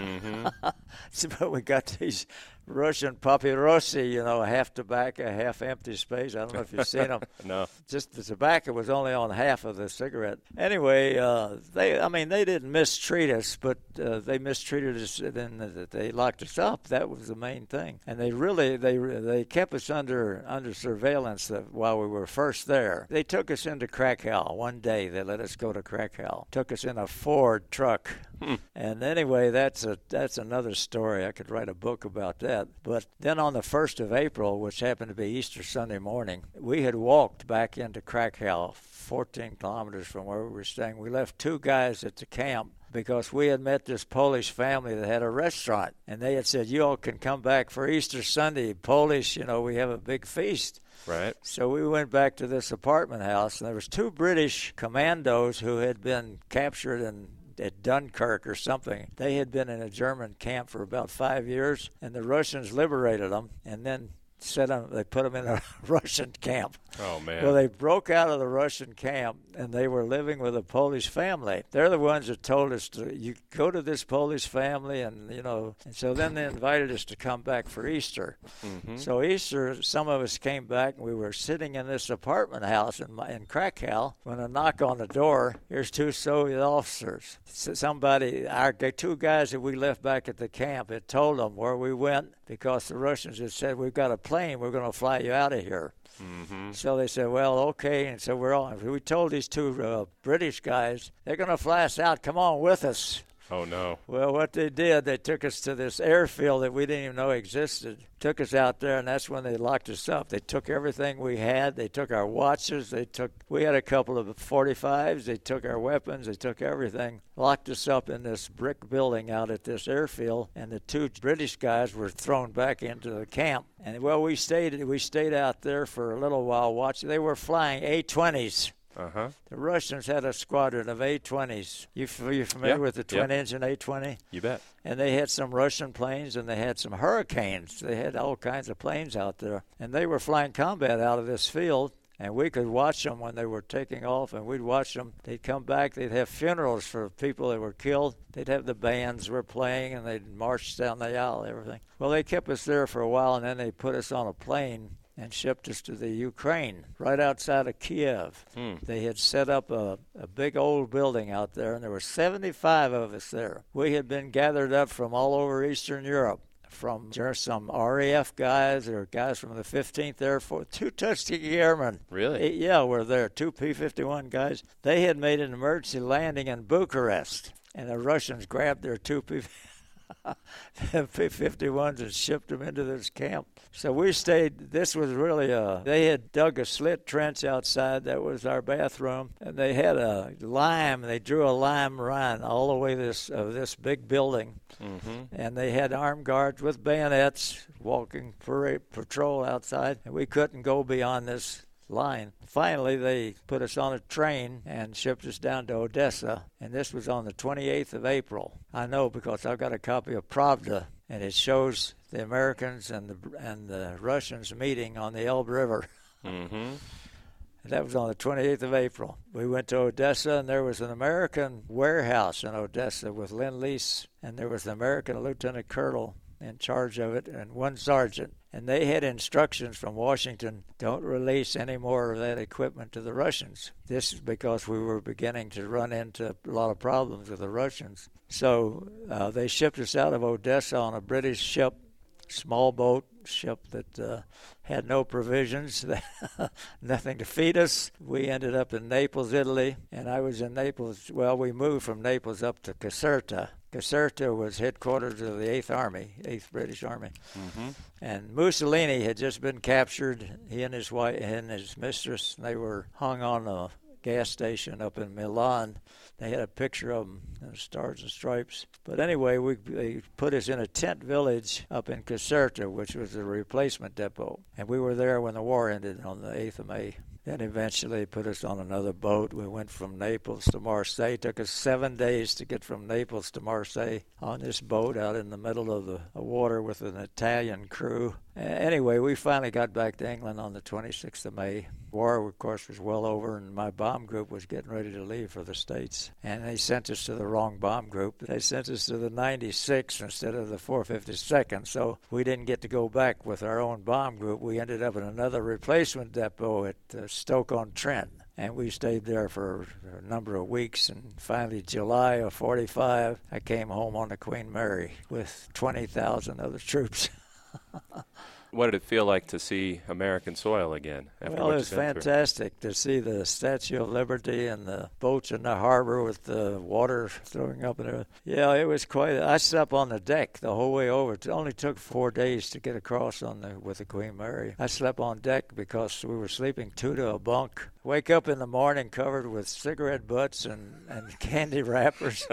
But we got these Russian papyrosi, you know, half tobacco, half empty space. I don't know if you've seen them. No. Just the tobacco was only on half of the cigarette. Anyway, they didn't mistreat us, but they mistreated us, and they locked us up. That was the main thing. And they kept us under surveillance while we were first there. They took us into Krakow one day. They let us go to Krakow. Took us in a Ford truck. And anyway, that's another story. I could write a book about that. But then on the 1st of April, which happened to be Easter Sunday morning, we had walked back into Krakow, 14 kilometers from where we were staying. We left 2 guys at the camp because we had met this Polish family that had a restaurant. And they had said, you all can come back for Easter Sunday. Polish, you know, we have a big feast. Right. So we went back to this apartment house, and there was 2 British commandos who had been captured at Dunkirk or something. They had been in a German camp for about 5 years, and the Russians liberated them and then they put them in a Russian camp. Oh, man. Well, they broke out of the Russian camp, and they were living with a Polish family. They're the ones that told us you go to this Polish family, and so then they invited us to come back for Easter. Mm-hmm. So Easter, some of us came back, and we were sitting in this apartment house in Krakow when a knock on the door. Here's two Soviet officers. Somebody, our two guys that we left back at the camp, had told them where we went because the Russians had said, we've got a plane, we're going to fly you out of here. Mm-hmm. So they said, well, okay. And so we're on. We told these two British guys, they're going to fly us out. Come on with us. Oh, no. Well, what they did, they took us to this airfield that we didn't even know existed. Took us out there, and that's when they locked us up. They took everything we had. They took our watches. We had a couple of 45s. They took our weapons. They took everything. Locked us up in this brick building out at this airfield, and the two British guys were thrown back into the camp. And, well, we stayed out there for a little while watching. They were flying A-20s. Uh-huh. The Russians had a squadron of A-20s. You familiar with the twin-engine A-20? You bet. And they had some Russian planes, and they had some Hurricanes. They had all kinds of planes out there. And they were flying combat out of this field, and we could watch them when they were taking off, and we'd watch them. They'd come back. They'd have funerals for people that were killed. They'd have the bands were playing, and they'd march down the aisle, everything. Well, they kept us there for a while, and then they put us on a plane and shipped us to the Ukraine, right outside of Kiev. They had set up a big old building out there, and there were 75 of us there. We had been gathered up from all over Eastern Europe, from some RAF guys or guys from the 15th Air Force, 2 Tuskegee Airmen. Really? Yeah, were there, 2 P-51 guys. They had made an emergency landing in Bucharest, and the Russians grabbed their 2 P-51s and shipped them into this camp. So we stayed. This was really they had dug a slit trench outside. That was our bathroom. And they had a lime. They drew a lime run all the way this big building. Mm-hmm. And they had armed guards with bayonets walking patrol outside. And we couldn't go beyond this line. Finally, they put us on a train and shipped us down to Odessa, and this was on the 28th of April. I know because I've got a copy of Pravda, and it shows the Americans and the Russians meeting on the Elbe River. Mm-hmm. That was on the 28th of April. We went to Odessa, and there was an American warehouse in Odessa with Lend-Lease, and there was an American lieutenant colonel in charge of it and one sergeant. And they had instructions from Washington, don't release any more of that equipment to the Russians. This is because we were beginning to run into a lot of problems with the Russians. So they shipped us out of Odessa on a British ship, small boat ship that had no provisions, nothing to feed us. We ended up in Naples, Italy, and I was in Naples. Well, we moved from Naples up to Caserta. Caserta was headquarters of the 8th Army, 8th British Army. Mm-hmm. And Mussolini had just been captured. He and his wife and his mistress, they were hung on a gas station up in Milan. They had a picture of them, stars and stripes. But anyway, they put us in a tent village up in Caserta, which was a replacement depot. And we were there when the war ended on the 8th of May. Then eventually they put us on another boat. We went from Naples to Marseille. It took us 7 days to get from Naples to Marseille on this boat out in the middle of the water with an Italian crew. Anyway, we finally got back to England on the 26th of May. War, of course, was well over, and my bomb group was getting ready to leave for the States. And they sent us to the wrong bomb group. They sent us to the 96th instead of the 452nd, so we didn't get to go back with our own bomb group. We ended up in another replacement depot at Stoke-on-Trent. And we stayed there for a number of weeks, and finally, July of 45, I came home on the Queen Mary with 20,000 other troops. What did it feel like to see American soil again? Well, it was fantastic to see the Statue of Liberty and the boats in the harbor with the water throwing up in there. Yeah, it was quite. I slept on the deck the whole way over. It only took 4 days to get across with the Queen Mary. I slept on deck because we were sleeping 2 to a bunk. Wake up in the morning covered with cigarette butts and candy wrappers.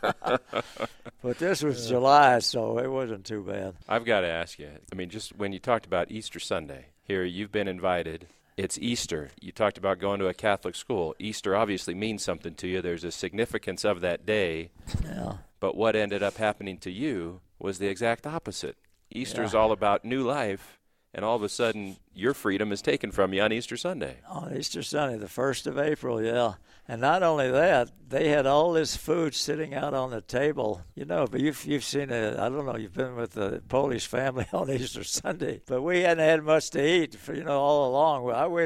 But this was July, so it wasn't too bad. I've got to ask you, I mean, just when you talked about Easter Sunday, here you've been invited. It's Easter. You talked about going to a Catholic school. Easter obviously means something to you. There's a significance of that day. Yeah. But what ended up happening to you was the exact opposite. Easter's all about new life, and all of a sudden your freedom is taken from you on Easter Sunday. On Easter Sunday, the 1st of April, yeah. And not only that, they had all this food sitting out on the table. You know, but you've seen I don't know, you've been with the Polish family on Easter Sunday. But we hadn't had much to eat, all along. I weighed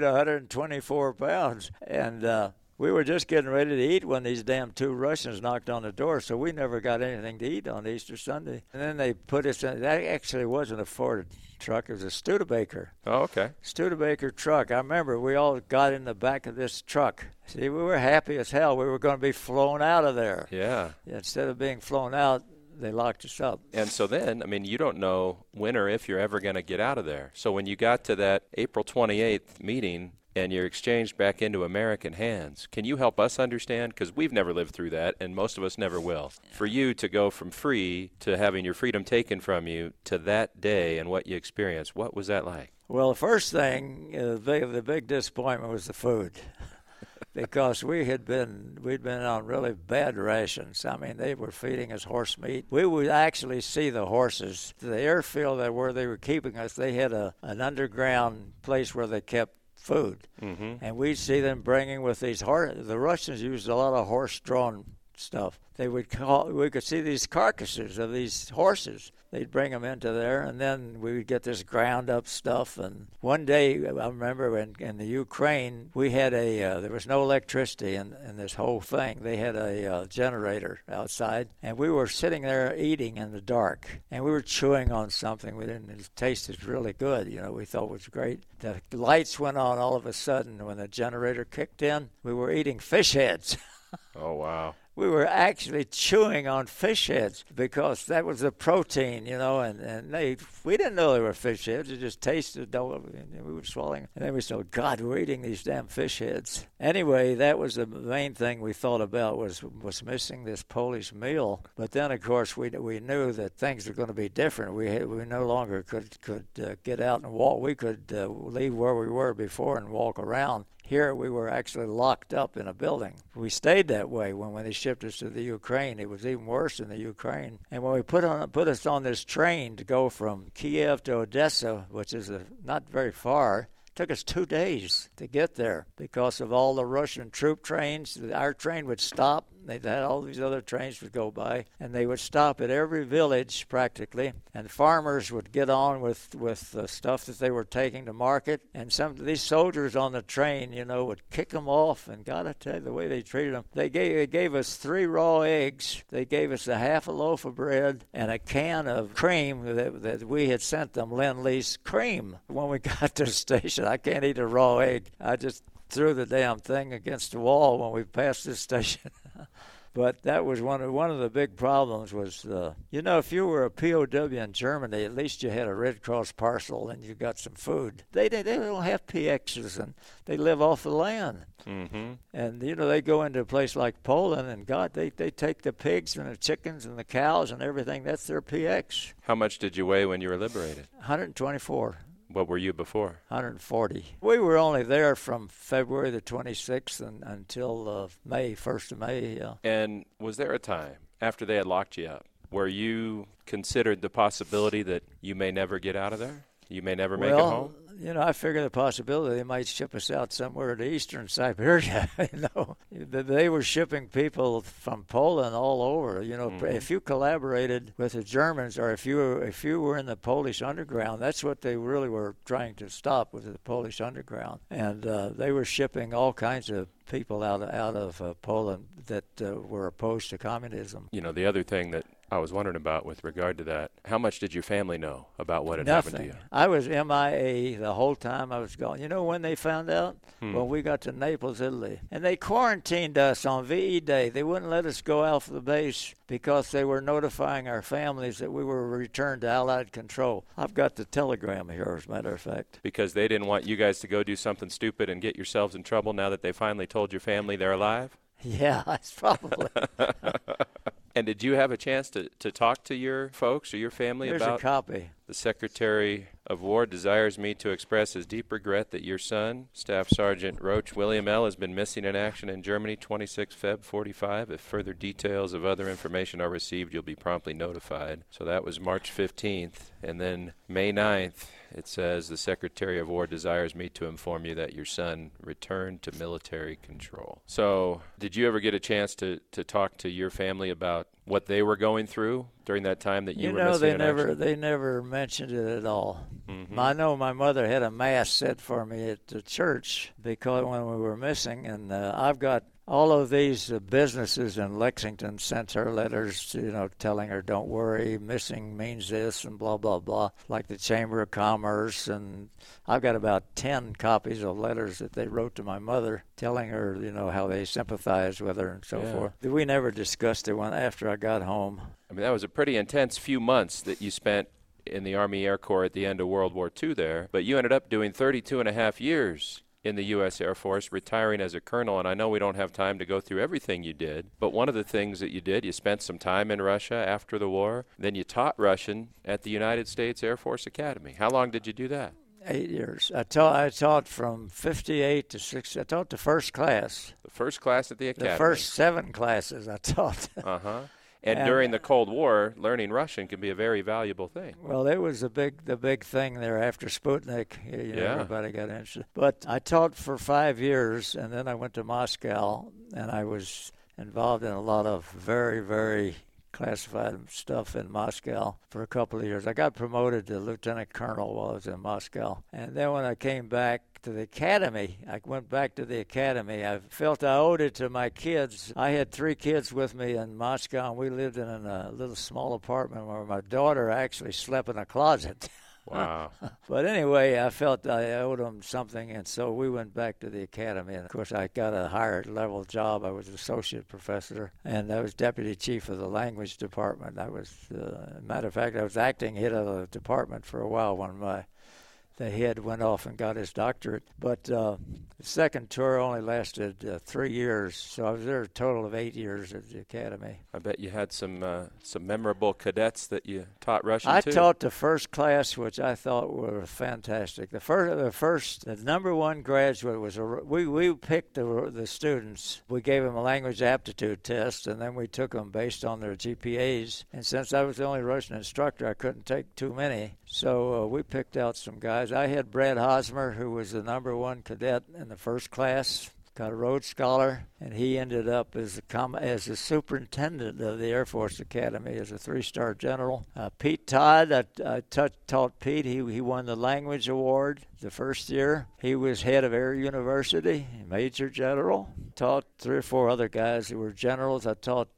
124 pounds. And we were just getting ready to eat when these damn 2 Russians knocked on the door, so we never got anything to eat on Easter Sunday. And then they put us in. That actually wasn't a Ford truck. It was a Studebaker. Oh, okay. Studebaker truck. I remember we all got in the back of this truck. See, we were happy as hell. We were going to be flown out of there. Yeah. Instead of being flown out, they locked us up. And so then, you don't know when or if you're ever going to get out of there. So when you got to that April 28th meeting, and you're exchanged back into American hands. Can you help us understand? Because we've never lived through that, and most of us never will. For you to go from free to having your freedom taken from you to that day and what you experienced, what was that like? Well, the first thing, the big disappointment was the food. Because we'd been on really bad rations. They were feeding us horse meat. We would actually see the horses. The airfield where they were keeping us, they had an underground place where they kept food. Mm-hmm. And we'd see them bringing with these horses. The Russians used a lot of horse-drawn stuff. We could see these carcasses of these horses. They'd bring them into there, and then we would get this ground-up stuff. And one day, I remember in the Ukraine, we had there was no electricity in this whole thing. They had a generator outside, and we were sitting there eating in the dark, and we were chewing on something. It tasted really good. We thought it was great. The lights went on all of a sudden. When the generator kicked in, we were eating fish heads. Oh, wow. We were actually chewing on fish heads because that was the protein, and we didn't know they were fish heads. It just tasted, we were swallowing. And then we said, God, we're eating these damn fish heads. Anyway, that was the main thing we thought about was missing this Polish meal. But then, of course, we knew that things were going to be different. We no longer could get out and walk. We could leave where we were before and walk around. Here we were actually locked up in a building. We stayed that way when they shipped us to the Ukraine. It was even worse in the Ukraine. And when we put us on this train to go from Kiev to Odessa, which is not very far, it took us 2 days to get there because of all the Russian troop trains. Our train would stop. They had all these other trains would go by, and they would stop at every village practically, and farmers would get on with the stuff that they were taking to market, and some of these soldiers on the train, would kick them off, and God, I tell you, the way they treated them. They gave us 3 raw eggs. They gave us a half a loaf of bread and a can of cream that we had sent them, Lend-Lease cream. When we got to the station, I can't eat a raw egg. I just threw the damn thing against the wall when we passed this station. But that was one of the big problems was, if you were a POW in Germany, at least you had a Red Cross parcel and you got some food. They don't have PXs, and they live off the land. Mm-hmm. And, they go into a place like Poland, and God, they take the pigs and the chickens and the cows and everything. That's their PX. How much did you weigh when you were liberated? 124. What were you before? 140. We were only there from February the 26th until May, 1st of May. Yeah. And was there a time after they had locked you up where you considered the possibility that you may never get out of there? You may never make it home? I figure the possibility they might ship us out somewhere to eastern Siberia. They were shipping people from Poland all over. Mm-hmm. If you collaborated with the Germans, or if you were in the Polish underground, that's what they really were trying to stop, was the Polish underground. And they were shipping all kinds of people out of Poland that were opposed to communism. The other thing that I was wondering about with regard to that, how much did your family know about what had Nothing. happened to you? I was MIA the whole time I was gone. You know when they found out? When we got to Naples, Italy. And they quarantined us on VE Day. They wouldn't let us go out of the base because they were notifying our families that we were returned to Allied control. I've got the telegram here, as a matter of fact. Because they didn't want you guys to go do something stupid and get yourselves in trouble now that they finally told your family they're alive? Yeah, that's probably. And did you have a chance to talk to your folks or your family Here's about? A copy. The Secretary of War desires me to express his deep regret that your son, Staff Sergeant Roach William L., has been missing in action in Germany, 26 Feb 45. If further details of other information are received, you'll be promptly notified. So that was March 15th. And then May 9th, It says, the Secretary of War desires me to inform you that your son returned to military control. So did you ever get a chance to talk to your family about what they were going through during that time that you were missing in action? They never mentioned it at all. Mm-hmm. I know my mother had a mass said for me at the church because when we were missing, and I've got all of these businesses in Lexington sent her letters, telling her, don't worry, missing means this and blah, blah, blah, like the Chamber of Commerce. And I've got about 10 copies of letters that they wrote to my mother telling her, how they sympathize with her and so forth. We never discussed it after I got home. I mean, that was a pretty intense few months that you spent in the Army Air Corps at the end of World War II there, but you ended up doing 32 and a half years in the U.S. Air Force, retiring as a colonel, and I know we don't have time to go through everything you did, but one of the things that you did, you spent some time in Russia after the war, then you taught Russian at the United States Air Force Academy. How long did you do that? 8 years. I taught from 58 to 60. I taught the first class. The first class at the academy? The first 7 classes I taught. Uh-huh. And during the Cold War, learning Russian can be a very valuable thing. Well, it was the big thing there after Sputnik. Everybody got interested. But I taught for 5 years, and then I went to Moscow, and I was involved in a lot of very, very classified stuff in Moscow for a couple of years. I got promoted to lieutenant colonel while I was in Moscow. And then when I came back to the academy, I went back to the academy. I felt I owed it to my kids. I had 3 kids with me in Moscow, and we lived in a little small apartment where my daughter actually slept in a closet. Wow. But anyway, I felt I owed them something, and so we went back to the academy. And, of course, I got a higher level job. I was associate professor, and I was deputy chief of the language department. I was, matter of fact, I was acting head of the department for a while when the head went off and got his doctorate. But the second tour only lasted 3 years, so I was there a total of 8 years at the academy. I bet you had some memorable cadets that you taught Russian to. I taught the first class, which I thought were fantastic. The number one graduate was we picked the students. We gave them a language aptitude test, and then we took them based on their GPAs. And since I was the only Russian instructor, I couldn't take too many. So we picked out some guys. I had Brad Hosmer, who was the number one cadet in the first class, got a Rhodes Scholar, and he ended up as the superintendent of the Air Force Academy as a 3-star general. Pete Todd, I taught Pete. He won the language award the first year. He was head of Air University, major general. Taught 3 or 4 other guys who were generals. I taught,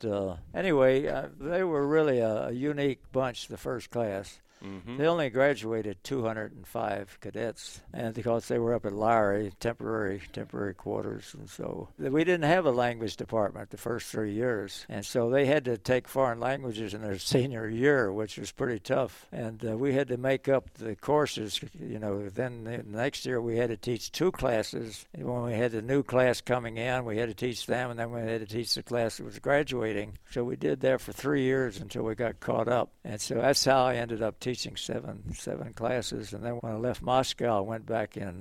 they were really a unique bunch, the first class. Mm-hmm. They only graduated 205 cadets, and because they were up at Lowry, temporary quarters, and so we didn't have a language department the first 3 years, and so they had to take foreign languages in their senior year, which was pretty tough, and we had to make up the courses. Then the next year we had to teach 2 classes. And when we had the new class coming in, we had to teach them, and then we had to teach the class that was graduating. So we did that for 3 years until we got caught up, and so that's how I ended up teaching seven classes. And then when I left Moscow, I went back in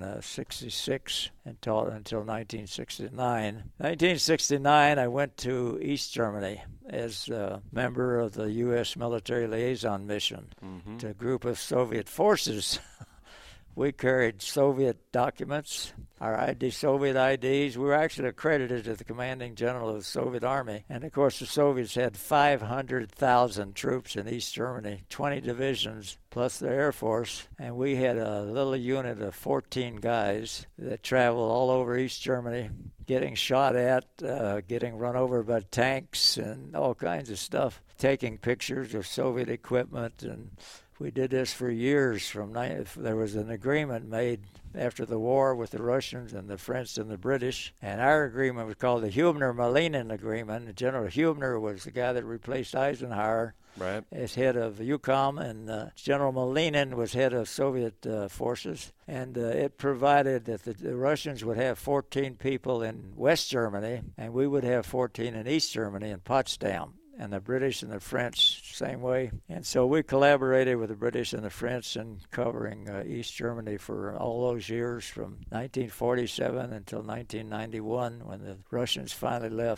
66 and taught until 1969. 1969, I went to East Germany as a member of the U.S. military liaison mission to a group of Soviet forces. We carried Soviet documents, our Soviet IDs. We were actually accredited to the commanding general of the Soviet Army. And, of course, the Soviets had 500,000 troops in East Germany, 20 divisions, plus the Air Force. And we had a little unit of 14 guys that traveled all over East Germany, getting shot at, getting run over by tanks and all kinds of stuff, taking pictures of Soviet equipment. And we did this for years. There was an agreement made after the war with the Russians and the French and the British, and our agreement was called the Hubner-Malinin Agreement. General Hubner was the guy that replaced Eisenhower as head of EUCOM, and General Malinin was head of Soviet forces. And it provided that the Russians would have 14 people in West Germany, and we would have 14 in East Germany in Potsdam. And the British and the French, same way. And so we collaborated with the British and the French in covering East Germany for all those years, from 1947 until 1991, when the Russians finally left.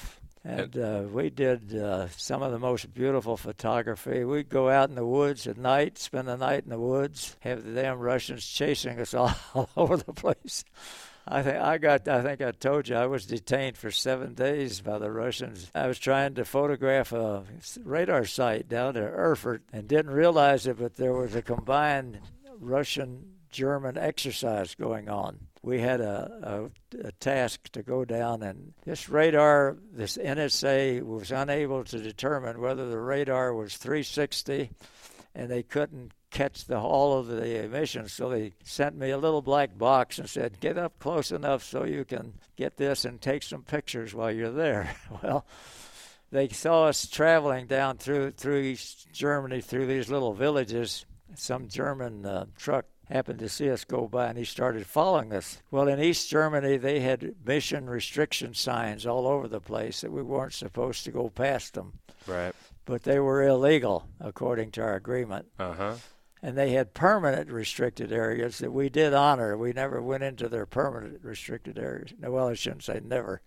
And we did some of the most beautiful photography. We'd go out in the woods at night, spend the night in the woods, have the damn Russians chasing us all over the place. I think I told you I was detained for 7 days by the Russians. I was trying to photograph a radar site down at Erfurt and didn't realize it, but there was a combined Russian-German exercise going on. We had a task to go down, and this radar, this NSA, was unable to determine whether the radar was 360, and they couldn't catch all of the emissions, so they sent me a little black box and said, get up close enough so you can get this and take some pictures while you're there. Well, they saw us traveling down through East Germany, through these little villages. Some German truck happened to see us go by, and he started following us. Well, in East Germany, they had mission restriction signs all over the place that we weren't supposed to go past them. Right. But they were illegal, according to our agreement. Uh-huh. And they had permanent restricted areas that we did honor. We never went into their permanent restricted areas. No, well, I shouldn't say never,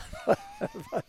but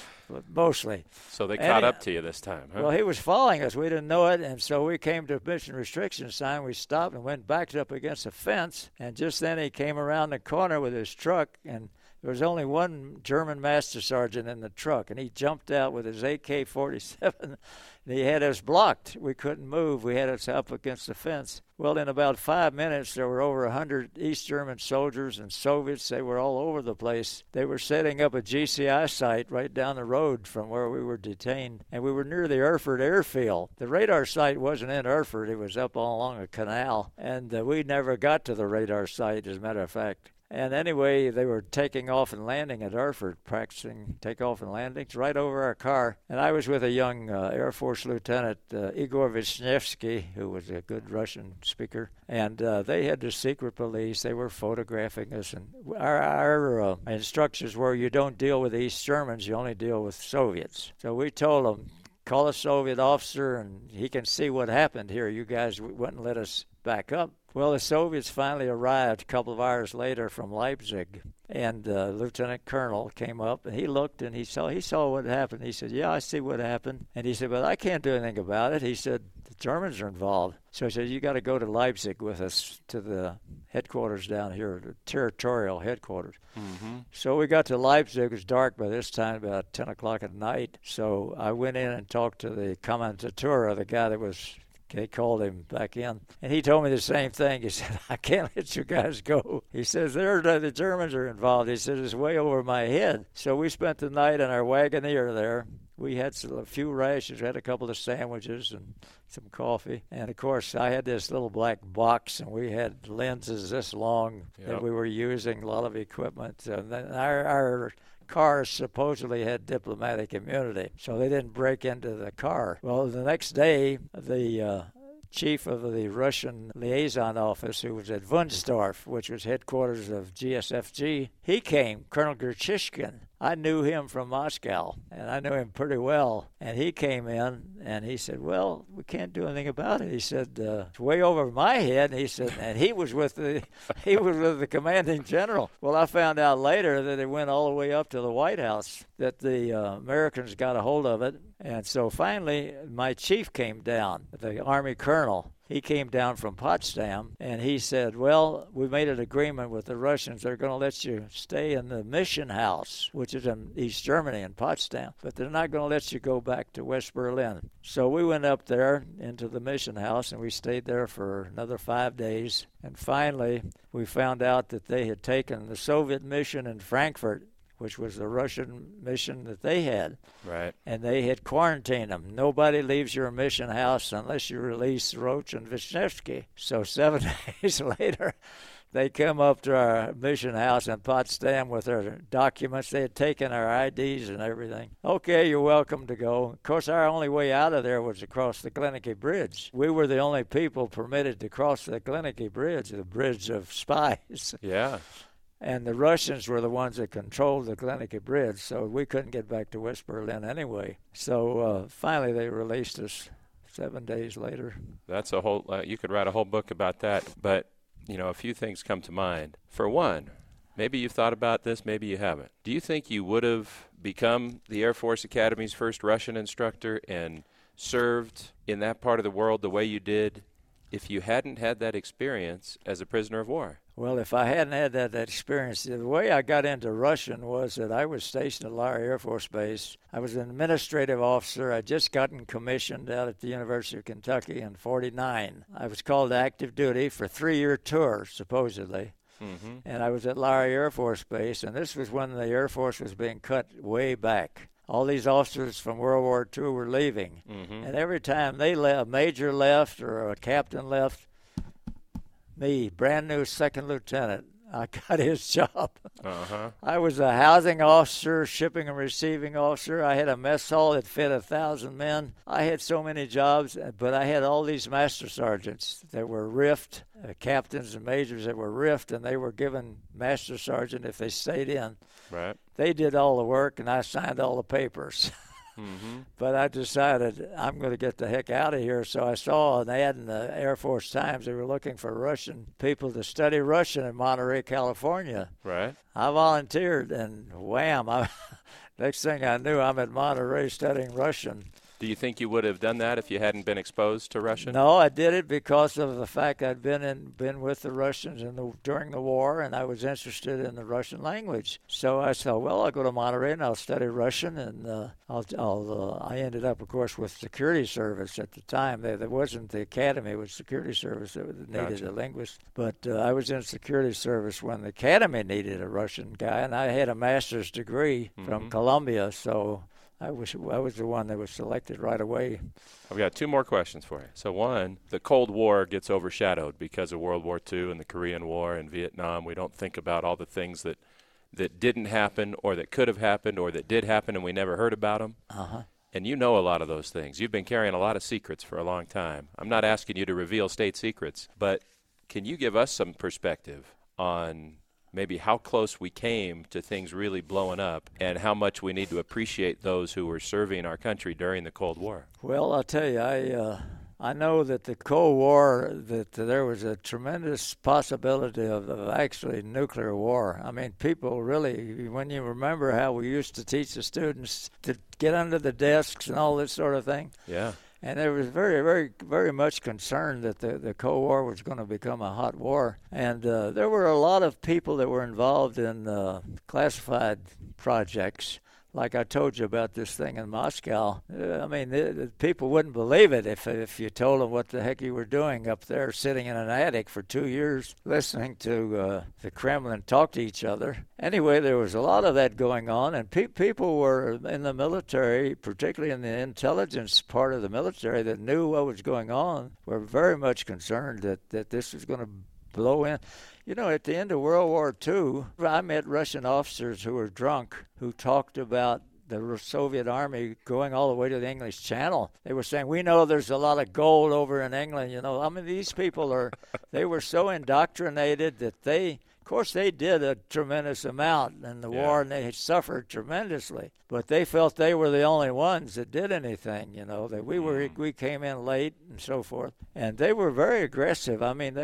mostly. So they caught up to you this time, huh? Well, he was following us. We didn't know it, and so we came to a mission restriction sign. We stopped and went back up against a fence, and just then he came around the corner with his truck, and there was only one German master sergeant in the truck, and he jumped out with his AK-47, and he had us blocked. We couldn't move. We had us up against the fence. Well, in about 5 minutes, there were over 100 East German soldiers and Soviets. They were all over the place. They were setting up a GCI site right down the road from where we were detained, and we were near the Erfurt airfield. The radar site wasn't in Erfurt. It was up all along a canal, and we never got to the radar site, as a matter of fact. And anyway, they were taking off and landing at Erfurt, practicing takeoff and landings right over our car. And I was with a young Air Force Lieutenant, Igor Vishnevsky, who was a good Russian speaker. And they had the secret police. They were photographing us. And our instructions were, you don't deal with East Germans, you only deal with Soviets. So we told them, call a Soviet officer and he can see what happened here. You guys wouldn't let us back up. Well, the Soviets finally arrived a couple of hours later from Leipzig, and Lieutenant Colonel came up, and he looked, and he saw what happened. He said, yeah, I see what happened. And he said, but I can't do anything about it. He said, the Germans are involved. So he said, you got to go to Leipzig with us to the headquarters down here, the territorial headquarters. Mm-hmm. So we got to Leipzig. It was dark by this time, about 10 o'clock at night. So I went in and talked to the Kommandantur, the guy that was... They called him back in, and he told me the same thing. He said, I can't let you guys go. He says, the Germans are involved. He said, it's way over my head. So we spent the night in our Wagoneer there. We had a few rations. We had a couple of sandwiches and some coffee. And, of course, I had this little black box, and we had lenses this long that we were using, a lot of equipment. And then our cars supposedly had diplomatic immunity, so they didn't break into the car. Well, the next day, the chief of the Russian liaison office, who was at Wunsdorf, which was headquarters of GSFG, he came, Colonel Gerchishkin. I knew him from Moscow, and I knew him pretty well. And he came in, and he said, well, we can't do anything about it. He said, it's way over my head. And he said, and he was with the commanding general. Well, I found out later that it went all the way up to the White House, that the Americans got a hold of it. And so finally, my chief came down, the Army colonel. He came down from Potsdam, and he said, well, we made an agreement with the Russians. They're going to let you stay in the mission house, which is in East Germany, in Potsdam, but they're not going to let you go back to West Berlin. So we went up there into the mission house, and we stayed there for another 5 days. And finally, we found out that they had taken the Soviet mission in Frankfurt, which was the Russian mission that they had. Right. And they had quarantined them. Nobody leaves your mission house unless you release Roach and Vishnevsky. So 7 days later, they come up to our mission house in Potsdam with their documents. They had taken our IDs and everything. Okay, you're welcome to go. Of course, our only way out of there was across the Glenicky Bridge. We were the only people permitted to cross the Glenicky Bridge, the bridge of spies. Yeah. And the Russians were the ones that controlled the Glenicky Bridge, so we couldn't get back to West Berlin anyway. So finally they released us 7 days later. That's a whole you could write a whole book about that. But, you know, a few things come to mind. For one, maybe you've thought about this, maybe you haven't. Do you think you would have become the Air Force Academy's first Russian instructor and served in that part of the world the way you did if you hadn't had that experience as a prisoner of war? Well, if I hadn't had that experience, the way I got into Russian was that I was stationed at Larry Air Force Base. I was an administrative officer. I'd just gotten commissioned out at the University of Kentucky in '49. I was called to active duty for a 3-year tour, supposedly. Mm-hmm. And I was at Larry Air Force Base, and this was when the Air Force was being cut way back. All these officers from World War II were leaving. Mm-hmm. And every time they left, a major left or a captain left, me, brand new second lieutenant, I got his job. Uh-huh. I was a housing officer, shipping and receiving officer. I had a mess hall that fit 1,000 men. I had so many jobs, but I had all these master sergeants that were riffed, captains and majors that were riffed, and they were given master sergeant if they stayed in. Right. They did all the work, and I signed all the papers. Mm-hmm. But I decided I'm going to get the heck out of here. So I saw an ad in the Air Force Times. They were looking for Russian people to study Russian in Monterey, California. Right. I volunteered, and wham! Next thing I knew, I'm at Monterey studying Russian. Do you think you would have done that if you hadn't been exposed to Russian? No, I did it because of the fact I'd been with the Russians during the war, and I was interested in the Russian language. So I said, well, I'll go to Monterey and I'll study Russian, and I ended up, of course, with security service at the time. There wasn't the academy; it was security service that needed a linguist. But I was in security service when the academy needed a Russian guy, and I had a master's degree from Columbia, so I was the one that was selected right away. I've got 2 more questions for you. So one, the Cold War gets overshadowed because of World War II and the Korean War and Vietnam. We don't think about all the things that didn't happen or that could have happened or that did happen and we never heard about them. Uh-huh. And you know a lot of those things. You've been carrying a lot of secrets for a long time. I'm not asking you to reveal state secrets, but can you give us some perspective on maybe how close we came to things really blowing up and how much we need to appreciate those who were serving our country during the Cold War? Well, I'll tell you, I know that the Cold War, that there was a tremendous possibility of actually nuclear war. I mean, people really, when you remember how we used to teach the students to get under the desks and all this sort of thing. Yeah. And there was very, very, very much concern that the Cold War was going to become a hot war. And there were a lot of people that were involved in classified projects. Like I told you about this thing in Moscow. I mean, the people wouldn't believe it if you told them what the heck you were doing up there, sitting in an attic for 2 years, listening to the Kremlin talk to each other. Anyway, there was a lot of that going on, and people were in the military, particularly in the intelligence part of the military that knew what was going on, were very much concerned that this was going to blow in. You know, at the end of World War II, I met Russian officers who were drunk who talked about the Soviet Army going all the way to the English Channel. They were saying, we know there's a lot of gold over in England. You know, I mean, these people they were so indoctrinated that of course, they did a tremendous amount in the war, and they suffered tremendously. But they felt they were the only ones that did anything, you know, that we came in late and so forth. And they were very aggressive. I mean,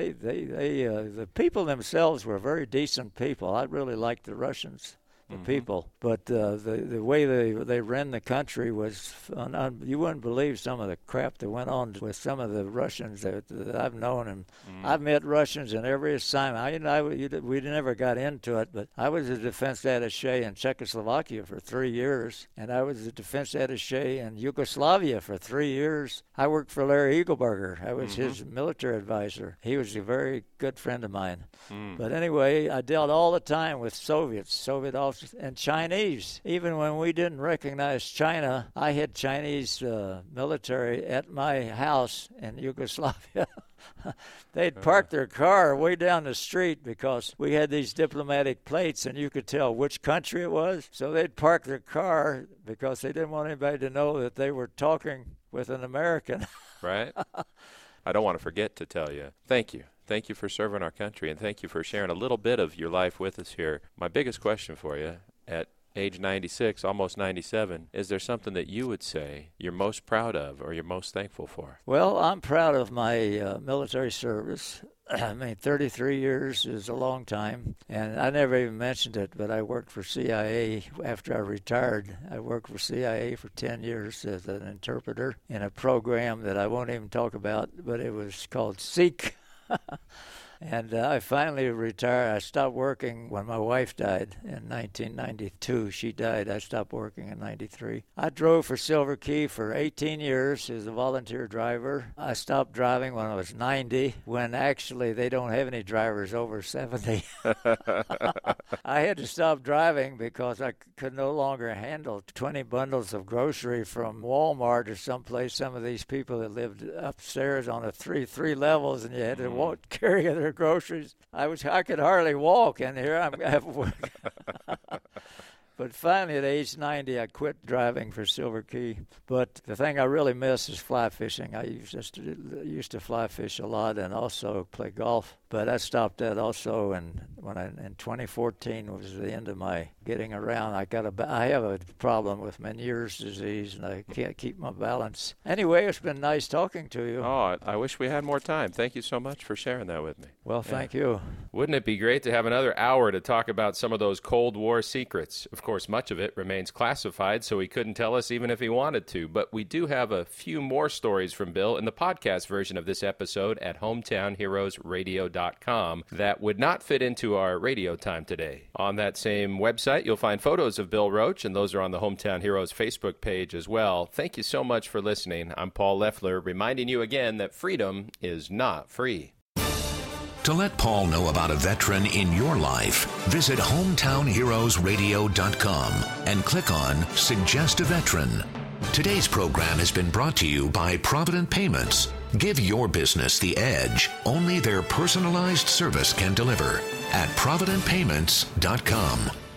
the people themselves were very decent people. I really liked the Russians. The people, but the way they ran the country was you wouldn't believe some of the crap that went on with some of the Russians that I've known, and I've met Russians in every assignment. We never got into it, but I was a defense attaché in Czechoslovakia for 3 years, and I was a defense attaché in Yugoslavia for 3 years. I worked for Larry Eagleburger. I was his military advisor. He was a very good friend of mine. But anyway, I dealt all the time with Soviet officers and Chinese. Even when we didn't recognize China, I had Chinese military at my house in Yugoslavia. They'd park their car way down the street because we had these diplomatic plates and you could tell which country it was. So they'd park their car because they didn't want anybody to know that they were talking with an American. Right. I don't want to forget to tell you, thank you. Thank you for serving our country, and thank you for sharing a little bit of your life with us here. My biggest question for you, at age 96, almost 97, is there something that you would say you're most proud of or you're most thankful for? Well, I'm proud of my military service. I mean, 33 years is a long time, and I never even mentioned it, but I worked for CIA after I retired. I worked for CIA for 10 years as an interpreter in a program that I won't even talk about, but it was called SEEK. And I finally retired. I stopped working when my wife died in 1992. She died. I stopped working in 93. I drove for Silver Key for 18 years as a volunteer driver. I stopped driving when I was 90, when actually they don't have any drivers over 70. I had to stop driving because I could no longer handle 20 bundles of grocery from Walmart or someplace. Some of these people that lived upstairs on a three levels, and you had to carry their groceries. I could hardly walk, and here I'm at work. But finally, at age 90, I quit driving for Silver Key. But the thing I really miss is fly fishing. I used to fly fish a lot and also play golf. But I stopped that also, and in 2014 was the end of my getting around. I have a problem with Meniere's disease, and I can't keep my balance. Anyway, it's been nice talking to you. Oh, I wish we had more time. Thank you so much for sharing that with me. Well, thank you. Wouldn't it be great to have another hour to talk about some of those Cold War secrets? Of course, much of it remains classified, so he couldn't tell us even if he wanted to. But we do have a few more stories from Bill in the podcast version of this episode at hometownheroesradio.com that would not fit into our radio time today. On that same website, you'll find photos of Bill Roach, and those are on the Hometown Heroes Facebook page as well. Thank you so much for listening. I'm Paul Leffler, reminding you again that freedom is not free. To let Paul know about a veteran in your life, visit hometownheroesradio.com and click on Suggest a Veteran. Today's program has been brought to you by Provident Payments. Give your business the edge only their personalized service can deliver at providentpayments.com.